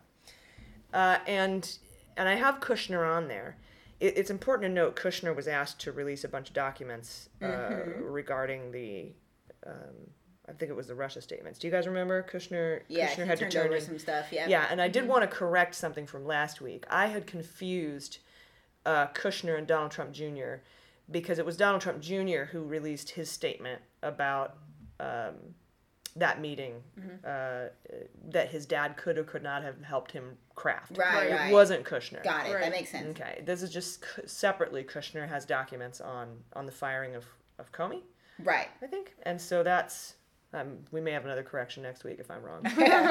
[SPEAKER 7] Uh, and... And I have Kushner on there. It, it's important to note Kushner was asked to release a bunch of documents uh, mm-hmm. regarding the, um, I think it was the Russia statements. Do you guys remember Kushner?
[SPEAKER 8] Yeah,
[SPEAKER 7] Kushner
[SPEAKER 8] he
[SPEAKER 7] had
[SPEAKER 8] turned
[SPEAKER 7] to turn
[SPEAKER 8] over
[SPEAKER 7] in,
[SPEAKER 8] some stuff. Yeah.
[SPEAKER 7] Yeah, and I did
[SPEAKER 8] mm-hmm.
[SPEAKER 7] want to correct something from last week. I had confused uh, Kushner and Donald Trump Junior because it was Donald Trump Junior who released his statement about um, that meeting mm-hmm. uh, that his dad could or could not have helped him craft.
[SPEAKER 8] Right,
[SPEAKER 7] it
[SPEAKER 8] right.
[SPEAKER 7] wasn't Kushner.
[SPEAKER 8] Got it.
[SPEAKER 10] Right.
[SPEAKER 8] That makes sense.
[SPEAKER 7] Okay, this is just separately. Kushner has documents on on the firing of of Comey.
[SPEAKER 8] Right.
[SPEAKER 7] I think, and so that's. Um, we may have another correction next week if I'm wrong.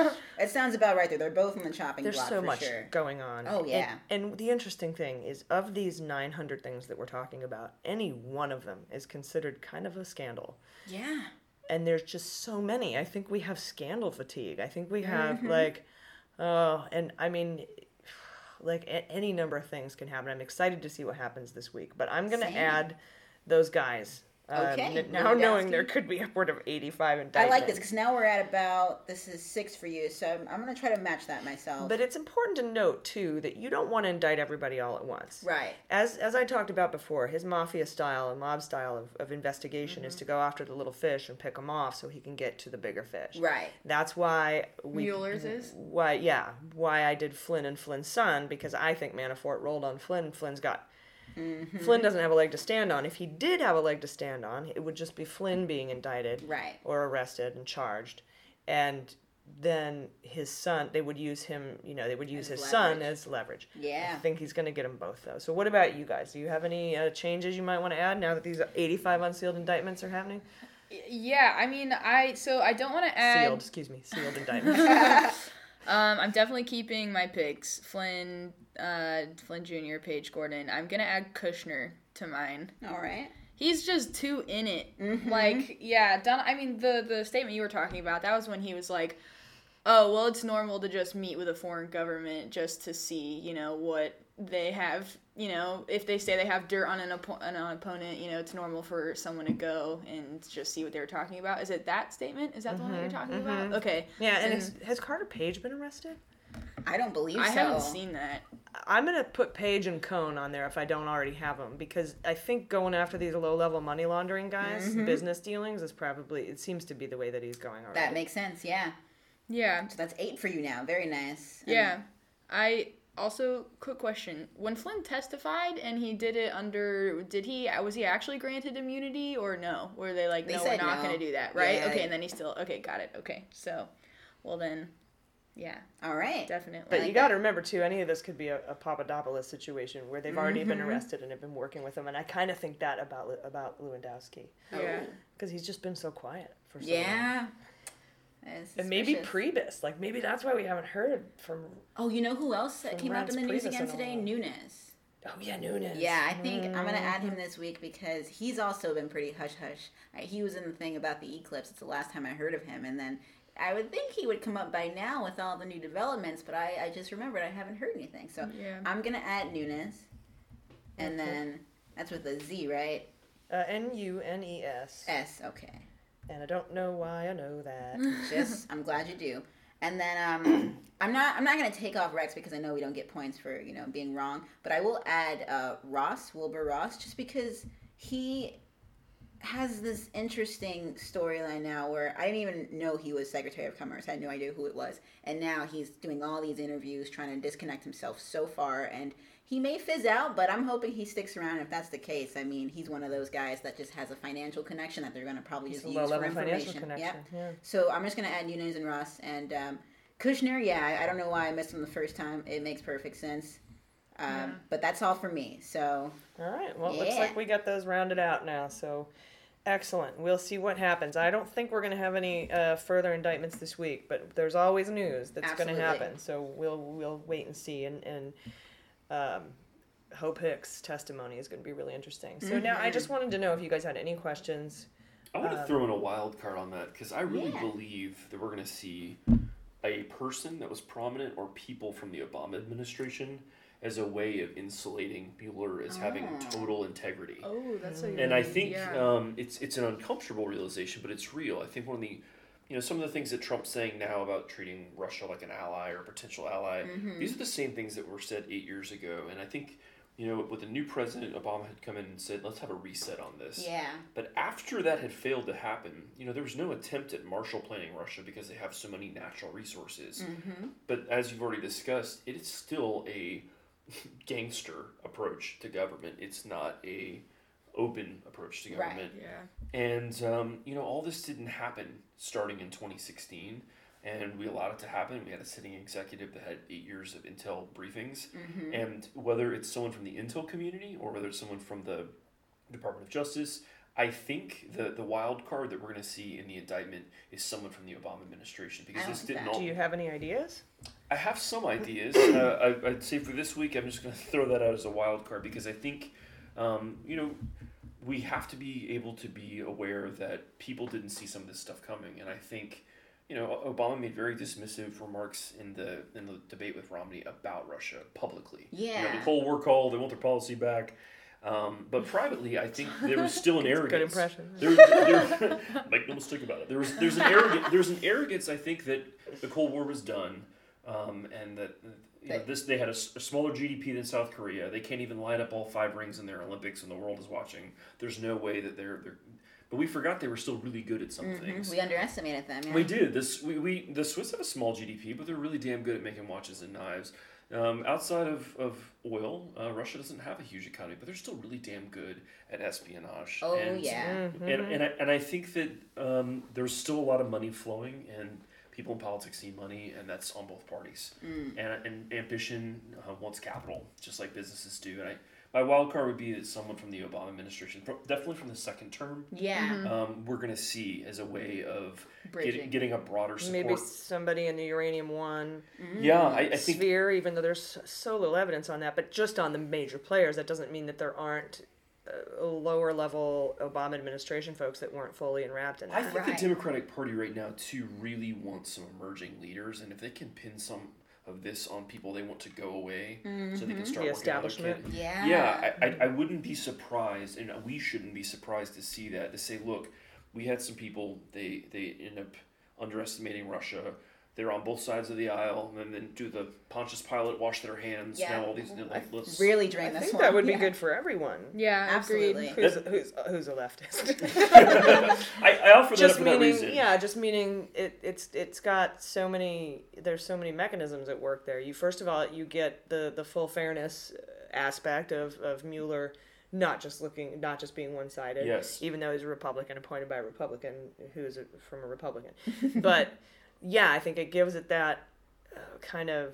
[SPEAKER 8] It sounds about right there. They're both in the chopping
[SPEAKER 7] There's
[SPEAKER 8] block
[SPEAKER 7] so
[SPEAKER 8] for
[SPEAKER 7] much
[SPEAKER 8] sure.
[SPEAKER 7] going on.
[SPEAKER 8] Oh, yeah.
[SPEAKER 7] And, and the interesting thing is, of these nine hundred things that we're talking about, any one of them is considered kind of a scandal.
[SPEAKER 8] Yeah.
[SPEAKER 7] And there's just so many. I think we have scandal fatigue. I think we have,
[SPEAKER 8] mm-hmm.
[SPEAKER 7] like, oh, and I mean, like, a- any number of things can happen. I'm excited to see what happens this week. But I'm going to add those guys.
[SPEAKER 8] Okay.
[SPEAKER 7] Um, now knowing there could be upward of eighty-five indictments.
[SPEAKER 8] I like this because now we're at about, this is six for you, so I'm, I'm going to try to match that myself.
[SPEAKER 7] But it's important to note, too, that you don't want to indict everybody all at once.
[SPEAKER 8] Right.
[SPEAKER 7] As as I talked about before, his mafia style and mob style of, of investigation mm-hmm. is to go after the little fish and pick them off so he can get to the bigger fish.
[SPEAKER 8] Right.
[SPEAKER 7] That's why we...
[SPEAKER 10] Mueller's is?
[SPEAKER 7] Why, yeah. Why I did Flynn and Flynn's son, because I think Manafort rolled on Flynn. Flynn's got... Mm-hmm. Flynn doesn't have a leg to stand on. If he did have a leg to stand on, it would just be Flynn being indicted
[SPEAKER 8] right.
[SPEAKER 7] or arrested and charged. And then his son, they would use him, you know, they would use
[SPEAKER 8] as
[SPEAKER 7] his
[SPEAKER 8] leverage.
[SPEAKER 7] son as leverage.
[SPEAKER 8] Yeah.
[SPEAKER 7] I think he's going to get them both, though. So what about you guys? Do you have any uh, changes you might want to add now that these eighty-five unsealed indictments are happening?
[SPEAKER 10] Yeah, I mean, I, so I don't want to add...
[SPEAKER 7] Sealed, excuse me, sealed indictments.
[SPEAKER 10] um, I'm definitely keeping my picks. Flynn, uh, Flynn Junior, Page, Gordon. I'm going to add Kushner to mine.
[SPEAKER 8] All right.
[SPEAKER 10] He's just too in it.
[SPEAKER 8] Mm-hmm.
[SPEAKER 10] Like, yeah, Don, I mean, the, the statement you were talking about, that was when he was like, oh, well, it's normal to just meet with a foreign government just to see, you know, what they have, you know, if they say they have dirt on an, oppo- on an opponent, you know, it's normal for someone to go and just see what they were talking about. Is it that statement? Is that the mm-hmm, one that you're talking mm-hmm. about? Okay.
[SPEAKER 7] Yeah, and, and has, has Carter Page been arrested?
[SPEAKER 8] I don't believe
[SPEAKER 10] I
[SPEAKER 8] so.
[SPEAKER 10] I haven't seen that.
[SPEAKER 7] I'm going to put Page and Cohn on there if I don't already have them, because I think going after these low-level money laundering guys, mm-hmm. business dealings, is probably, it seems to be the way that he's going already.
[SPEAKER 8] That makes sense, yeah.
[SPEAKER 10] Yeah.
[SPEAKER 8] So that's eight for you now. Very nice.
[SPEAKER 10] Yeah. Um, I, also, quick question. When Flynn testified and he did it under, did he, was he actually granted immunity or no? Were they like,
[SPEAKER 8] they
[SPEAKER 10] no, we're not
[SPEAKER 8] no.
[SPEAKER 10] going to do that, right?
[SPEAKER 8] Yeah.
[SPEAKER 10] Okay, and then he still, okay, got it. Okay, so, well then... Yeah.
[SPEAKER 8] All right.
[SPEAKER 10] Definitely.
[SPEAKER 7] But
[SPEAKER 8] like
[SPEAKER 7] you got to
[SPEAKER 8] that.
[SPEAKER 7] remember, too, any of this could be a, a Papadopoulos situation where they've already been arrested and have been working with him. And I kind of think that about Lu- about Lewandowski.
[SPEAKER 10] Yeah.
[SPEAKER 7] Because he's just been so quiet for so
[SPEAKER 8] Yeah.
[SPEAKER 7] long.
[SPEAKER 8] That's
[SPEAKER 7] And maybe
[SPEAKER 8] suspicious.
[SPEAKER 7] Priebus. Like, maybe that's why we haven't heard from...
[SPEAKER 8] Oh, you know who else that
[SPEAKER 7] From
[SPEAKER 8] came up in
[SPEAKER 7] Reince
[SPEAKER 8] the news
[SPEAKER 7] Priebus
[SPEAKER 8] again
[SPEAKER 7] in a
[SPEAKER 8] today?
[SPEAKER 7] while.
[SPEAKER 8] Nunes.
[SPEAKER 7] Oh, yeah, Nunes.
[SPEAKER 8] Yeah, I think I'm going to add him this week because he's also been pretty hush-hush. Uh, He was in the thing about the eclipse. It's the last time I heard of him. And then I would think he would come up by now with all the new developments, but I, I just remembered I haven't heard anything. So
[SPEAKER 10] Yeah.
[SPEAKER 8] I'm going to add Nunes. And then that's with a Z, right?
[SPEAKER 7] Uh, N U N E S.
[SPEAKER 8] S, okay.
[SPEAKER 7] And I don't know why I know that.
[SPEAKER 8] Just, I'm glad you do. And then um, I'm not I'm not gonna take off Rex because I know we don't get points for you know being wrong, but I will add uh, Ross Wilbur Ross just because he has this interesting storyline now where I didn't even know he was Secretary of Commerce. I had no idea who it was, and now he's doing all these interviews trying to disconnect himself so far, and he may fizz out, but I'm hoping he sticks around. If that's the case, I mean, he's one of those guys that just has a financial connection that they're going to probably
[SPEAKER 7] He's
[SPEAKER 8] just
[SPEAKER 7] a
[SPEAKER 8] use for
[SPEAKER 7] low-level
[SPEAKER 8] information.
[SPEAKER 7] financial connection,
[SPEAKER 8] Yep.
[SPEAKER 7] yeah.
[SPEAKER 8] So I'm just going to add Nunes and Ross. And um, Kushner, yeah, I, I don't know why I missed him the first time. It makes perfect sense. Um,
[SPEAKER 10] Yeah.
[SPEAKER 8] But that's all for me. So
[SPEAKER 7] All right. Well, it looks
[SPEAKER 8] Yeah.
[SPEAKER 7] like we got those rounded out now. So excellent. We'll see what happens. I don't think we're going to have any uh, further indictments this week, but there's always news that's going to
[SPEAKER 8] Absolutely.
[SPEAKER 7] happen. So we'll we'll wait and see. And, and um, Hope Hicks' testimony is going to be really interesting. So now I just wanted to know if you guys had any questions.
[SPEAKER 9] I want to
[SPEAKER 7] Um,
[SPEAKER 9] throw in a wild card on that because I really
[SPEAKER 8] Yeah.
[SPEAKER 9] believe that we're going to see a person that was prominent or people from the Obama administration as a way of insulating Mueller as having total integrity.
[SPEAKER 10] Oh, that's what you
[SPEAKER 9] And I
[SPEAKER 10] mean.
[SPEAKER 9] think
[SPEAKER 10] Yeah.
[SPEAKER 9] um, it's it's an uncomfortable realization, but it's real. I think one of the, you know, some of the things that Trump's saying now about treating Russia like an ally or a potential ally, these are the same things that were said eight years ago. And I think, you know, with the new president, Obama had come in and said, let's have a reset on this.
[SPEAKER 8] yeah.
[SPEAKER 9] But after that had failed to happen, you know, there was no attempt at Marshall planning Russia because they have so many natural resources. But as you've already discussed, it is still a gangster approach to government. It's not a open approach to
[SPEAKER 8] Right.
[SPEAKER 9] government.
[SPEAKER 10] Yeah.
[SPEAKER 9] And, um, you know, all this didn't happen starting in twenty sixteen. And we allowed it to happen. We had a sitting executive that had eight years of intel briefings. And whether it's someone from the intel community or whether it's someone from the Department of Justice, I think the, the wild card that we're going to see in the indictment is someone from the Obama administration because
[SPEAKER 8] I don't
[SPEAKER 9] this
[SPEAKER 8] think
[SPEAKER 9] didn't
[SPEAKER 8] that-
[SPEAKER 9] all.
[SPEAKER 7] Do you have any ideas?
[SPEAKER 9] I have some ideas. uh, I, I'd say for this week, I'm just going to throw that out as a wild card because I think, um, you know, we have to be able to be aware that people didn't see some of this stuff coming. And I think, you know, Obama made very dismissive remarks in the in the debate with Romney about Russia publicly. You know,
[SPEAKER 8] Yeah.
[SPEAKER 9] the Cold War call, they want their policy back. Um, but privately, I think there was still an arrogance.
[SPEAKER 7] Good impression.
[SPEAKER 9] There, there, make no mistake about it. There was there's an arrogance. There's an arrogance. I think that the Cold War was done, um, and that you know, this they had a, s- a smaller G D P than South Korea. They can't even line up all five rings in their Olympics, and the world is watching. There's no way that they're they're. But we forgot they were still really good at some things.
[SPEAKER 8] We underestimated them. Yeah.
[SPEAKER 9] We did. This we, we the Swiss have a small G D P, but they're really damn good at making watches and knives. Um, outside of, of oil, uh, Russia doesn't have a huge economy, but they're still really damn good at espionage.
[SPEAKER 8] Oh,
[SPEAKER 9] and,
[SPEAKER 8] yeah.
[SPEAKER 9] And, and, I, and I think that um, there's still a lot of money flowing, and people in politics need money, and that's on both parties.
[SPEAKER 8] Mm.
[SPEAKER 9] And, and ambition uh, wants capital, just like businesses do. And I, my wild card would be that someone from the Obama administration, pro- definitely from the second term,
[SPEAKER 8] Yeah.
[SPEAKER 9] um, we're going to see as a way of
[SPEAKER 8] Bridging.
[SPEAKER 9] get, getting a broader support.
[SPEAKER 7] Maybe somebody in the uranium one
[SPEAKER 9] yeah, I, I think
[SPEAKER 7] sphere, even though there's so little evidence on that, but just on the major players, that doesn't mean that there aren't uh, lower level Obama administration folks that weren't fully enwrapped in
[SPEAKER 9] I
[SPEAKER 7] that.
[SPEAKER 9] think
[SPEAKER 8] Right.
[SPEAKER 9] the Democratic Party right now too really wants some emerging leaders, and if they can pin some of this on people they want to go away, so they can start
[SPEAKER 7] The
[SPEAKER 9] working on other
[SPEAKER 7] establishment.
[SPEAKER 9] candidates.
[SPEAKER 8] Yeah.
[SPEAKER 9] Yeah, I, I, I wouldn't be surprised, and we shouldn't be surprised to see that. To say, look, we had some people they they end up underestimating Russia. They're on both sides of the aisle, and then do the Pontius Pilate wash their hands.
[SPEAKER 8] Yeah.
[SPEAKER 9] Now all these like, let's
[SPEAKER 8] Really
[SPEAKER 7] I
[SPEAKER 8] drain this
[SPEAKER 7] think
[SPEAKER 8] one.
[SPEAKER 7] that would be
[SPEAKER 8] Yeah.
[SPEAKER 7] good for everyone.
[SPEAKER 10] Yeah,
[SPEAKER 8] Absolutely.
[SPEAKER 10] agreed.
[SPEAKER 7] Who's, who's, who's a leftist?
[SPEAKER 9] I, I offer that
[SPEAKER 7] just
[SPEAKER 9] up for that
[SPEAKER 7] meaning,
[SPEAKER 9] reason.
[SPEAKER 7] yeah, just meaning it, it's it's got so many. There's so many mechanisms at work there. You first of all, you get the the full fairness aspect of of Mueller, not just looking, not just being one sided.
[SPEAKER 9] Yes.
[SPEAKER 7] Even though he's a Republican appointed by a Republican who's a, from a Republican, but yeah, I think it gives it that uh, kind of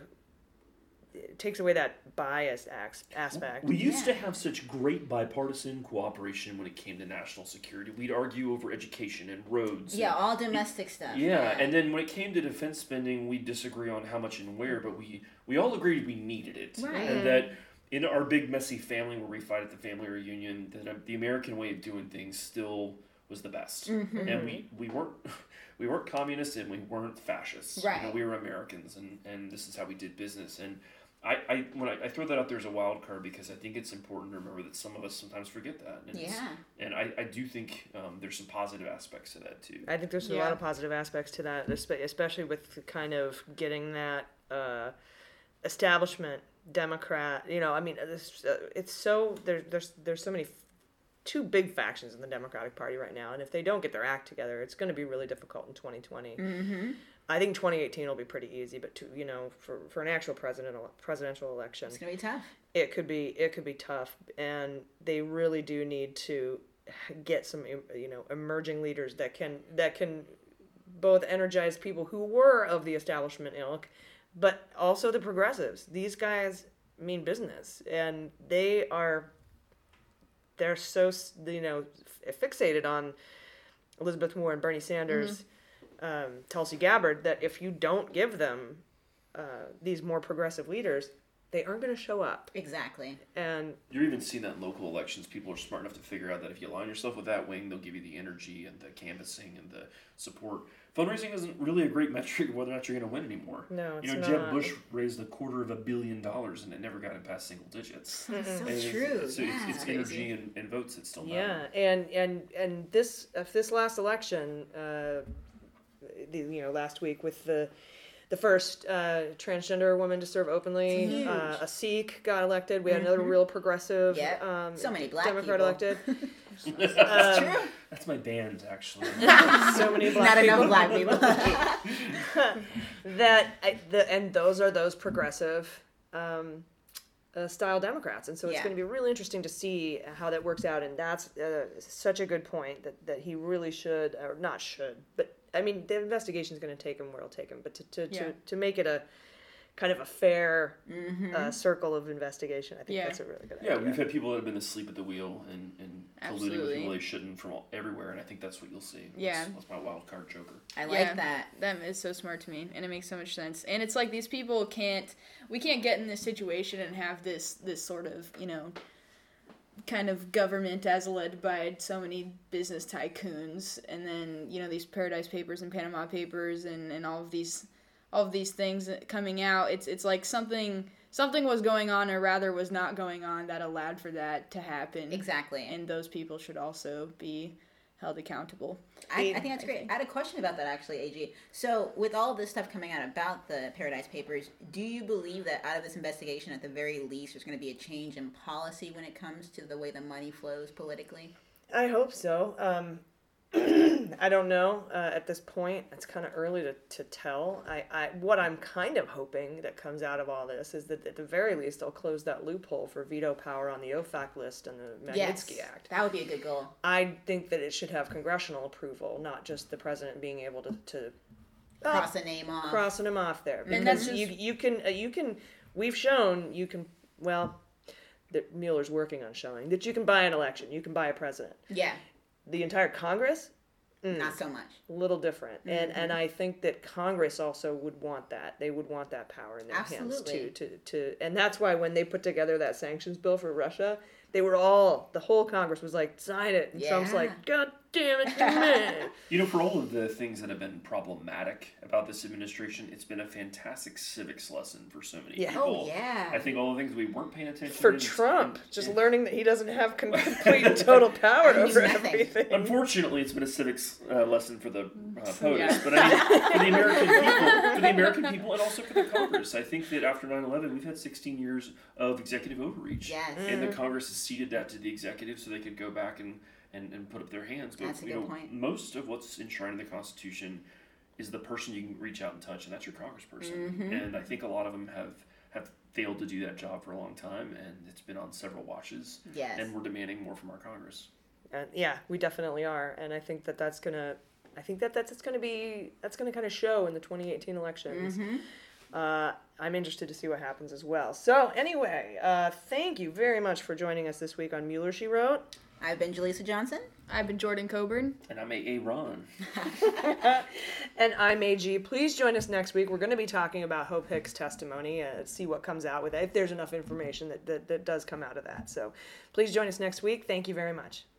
[SPEAKER 7] it takes away that bias ax- aspect.
[SPEAKER 9] We used yeah. to have such great bipartisan cooperation when it came to national security. We'd argue over education and roads.
[SPEAKER 8] Yeah,
[SPEAKER 9] and,
[SPEAKER 8] all domestic stuff.
[SPEAKER 9] Yeah,
[SPEAKER 8] yeah,
[SPEAKER 9] and then when it came to defense spending, we'd disagree on how much and where, but we, we all agreed we needed it.
[SPEAKER 8] Right.
[SPEAKER 9] And that in our big messy family where we fight at the family reunion, that the American way of doing things still was the best.
[SPEAKER 8] Mm-hmm.
[SPEAKER 9] And we, we weren't... We weren't communists and we weren't fascists.
[SPEAKER 8] Right.
[SPEAKER 9] You know, we were Americans, and, and this is how we did business. And I, I when I, I throw that out there as a wild card because I think it's important to remember that some of us sometimes forget that. And
[SPEAKER 8] yeah.
[SPEAKER 9] And I, I do think um, there's some positive aspects to that too.
[SPEAKER 7] I think there's yeah. a lot of positive aspects to that, especially with kind of getting that uh, establishment Democrat. You know, I mean, it's, uh, it's so there, there's there's so many. Two big factions in the Democratic Party right now, and if they don't get their act together, it's going to be really difficult in twenty twenty.
[SPEAKER 8] Mm-hmm.
[SPEAKER 7] I think twenty eighteen will be pretty easy, but to, you know, for, for an actual president presidential election,
[SPEAKER 8] it's going to be tough.
[SPEAKER 7] It could be it could be tough, and they really do need to get some you know emerging leaders that can that can both energize people who were of the establishment ilk, but also the progressives. These guys mean business, and they are. They're so, you know, fixated on Elizabeth Warren, and Bernie Sanders, mm-hmm. um, Tulsi Gabbard, that if you don't give them uh, these more progressive leaders, they aren't going to show up.
[SPEAKER 8] Exactly.
[SPEAKER 7] And
[SPEAKER 9] you're even seeing that in local elections. People are smart enough to figure out that if you align yourself with that wing, they'll give you the energy and the canvassing and the support. Fundraising isn't really a great metric of whether or not you're going to win anymore.
[SPEAKER 7] No, it's
[SPEAKER 9] You know,
[SPEAKER 7] not.
[SPEAKER 9] Jeb Bush raised a quarter of a billion dollars and it never got it past single digits.
[SPEAKER 8] That's so
[SPEAKER 9] and
[SPEAKER 8] true.
[SPEAKER 9] It's,
[SPEAKER 8] yeah.
[SPEAKER 9] it's, it's energy and, and votes that still matter.
[SPEAKER 7] Yeah, and and and this uh, this last election, uh, the, you know, last week with the the first uh, transgender woman to serve openly, uh, a Sikh got elected. We had mm-hmm. another real progressive
[SPEAKER 8] yep.
[SPEAKER 7] um,
[SPEAKER 8] so many black
[SPEAKER 7] Democrat
[SPEAKER 8] people.
[SPEAKER 7] elected.
[SPEAKER 8] That's
[SPEAKER 7] um,
[SPEAKER 8] true.
[SPEAKER 9] That's my band, actually.
[SPEAKER 7] So many black
[SPEAKER 8] Not
[SPEAKER 7] people.
[SPEAKER 8] enough black people.
[SPEAKER 7] that I, the and those are those progressive um, uh, style Democrats, and so it's
[SPEAKER 8] Yeah.
[SPEAKER 7] going to be really interesting to see how that works out. And that's uh, such a good point that, that he really should, or not should, but I mean the investigation is going to take him where it'll take him. But to to,
[SPEAKER 10] Yeah.
[SPEAKER 7] to, to make it a kind of a fair
[SPEAKER 8] mm-hmm.
[SPEAKER 7] uh, circle of investigation, I think
[SPEAKER 10] Yeah.
[SPEAKER 7] that's a really good
[SPEAKER 9] Yeah,
[SPEAKER 7] idea.
[SPEAKER 9] we've had people that have been asleep at the wheel and, and colluding with
[SPEAKER 10] Absolutely.
[SPEAKER 9] people they shouldn't from all, everywhere, and I think that's what you'll see.
[SPEAKER 10] Yeah.
[SPEAKER 9] That's, that's my wild card joker.
[SPEAKER 8] I like
[SPEAKER 10] Yeah,
[SPEAKER 8] that.
[SPEAKER 10] That is so smart to me, and it makes so much sense. And it's like these people can't, we can't get in this situation and have this this sort of, you know, kind of government as led by so many business tycoons, and then, you know, these Paradise Papers and Panama Papers and, and all of these all of these things coming out. It's it's like something something was going on, or rather was not going on, that allowed for that to happen.
[SPEAKER 8] Exactly.
[SPEAKER 10] And those people should also be held accountable.
[SPEAKER 8] I, I think that's
[SPEAKER 10] I
[SPEAKER 8] great.
[SPEAKER 10] think.
[SPEAKER 8] I had a question about that, actually, A G. So, with all this stuff coming out about the Paradise Papers, do you believe that out of this investigation, at the very least, there's going to be a change in policy when it comes to the way the money flows politically?
[SPEAKER 7] I hope so. Um, I don't know uh, at this point. It's kind of early to, to tell. I, I what I'm kind of hoping that comes out of all this is that at the very least they'll close that loophole for veto power on the O FAC list and the Magnitsky
[SPEAKER 8] yes,
[SPEAKER 7] Act.
[SPEAKER 8] That would be a good goal.
[SPEAKER 7] I think that it should have congressional approval, not just the president being able to, to
[SPEAKER 8] cross a name off.
[SPEAKER 7] Crossing him off there, because
[SPEAKER 10] And that's just...
[SPEAKER 7] you you can uh, you can we've shown you can well that Mueller's working on showing that you can buy an election, you can buy a president.
[SPEAKER 8] Yeah.
[SPEAKER 7] The entire Congress, mm,
[SPEAKER 8] not so much.
[SPEAKER 7] A little different,
[SPEAKER 8] Mm-hmm.
[SPEAKER 7] and and I think that Congress also would want that. They would want that power in their
[SPEAKER 8] Absolutely.
[SPEAKER 7] hands too. To to and that's why when they put together that sanctions bill for Russia, they were all the whole Congress was like, sign it, and
[SPEAKER 8] Yeah.
[SPEAKER 7] Trump's like, God damn it, man.
[SPEAKER 9] You know, for all of the things that have been problematic about this administration, it's been a fantastic civics lesson for so many
[SPEAKER 7] Yeah.
[SPEAKER 9] people.
[SPEAKER 8] Oh, yeah.
[SPEAKER 9] I think all the things we weren't paying attention
[SPEAKER 7] For
[SPEAKER 9] to.
[SPEAKER 7] Trump,
[SPEAKER 9] and-
[SPEAKER 7] just
[SPEAKER 9] and-
[SPEAKER 7] learning that he doesn't have com- complete and total power
[SPEAKER 8] He
[SPEAKER 7] over
[SPEAKER 8] nothing.
[SPEAKER 7] everything.
[SPEAKER 9] Unfortunately, it's been a civics uh, lesson for the uh, POTUS,
[SPEAKER 10] Yeah.
[SPEAKER 9] but I mean, for the American people, for the American people, and also for the Congress. I think that after nine eleven, we've had sixteen years of executive overreach,
[SPEAKER 8] Yes.
[SPEAKER 9] and the Congress has ceded that to the executive so they could go back and, and, and put up their hands. But
[SPEAKER 8] That's a
[SPEAKER 9] you
[SPEAKER 8] good
[SPEAKER 9] know,
[SPEAKER 8] point.
[SPEAKER 9] most of what's enshrined in the Constitution is the person you can reach out and touch, and that's your congressperson.
[SPEAKER 8] Mm-hmm.
[SPEAKER 9] And I think a lot of them have have failed to do that job for a long time, and it's been on several watches.
[SPEAKER 8] Yes.
[SPEAKER 9] And we're demanding more from our Congress.
[SPEAKER 7] And yeah, we definitely are, and I think that that's gonna, I think that that's it's gonna be that's gonna kind of show in the twenty eighteen elections.
[SPEAKER 8] Mm-hmm.
[SPEAKER 7] Uh, I'm interested to see what happens as well. So anyway, uh, thank you very much for joining us this week on Mueller, She Wrote.
[SPEAKER 8] I've been Jaleesa Johnson.
[SPEAKER 10] I've been Jordan Coburn.
[SPEAKER 9] And I'm A A. Ron.
[SPEAKER 7] And I'm A G. Please join us next week. We're going to be talking about Hope Hicks' testimony, uh, see what comes out with it, if there's enough information that, that, that does come out of that. So please join us next week. Thank you very much.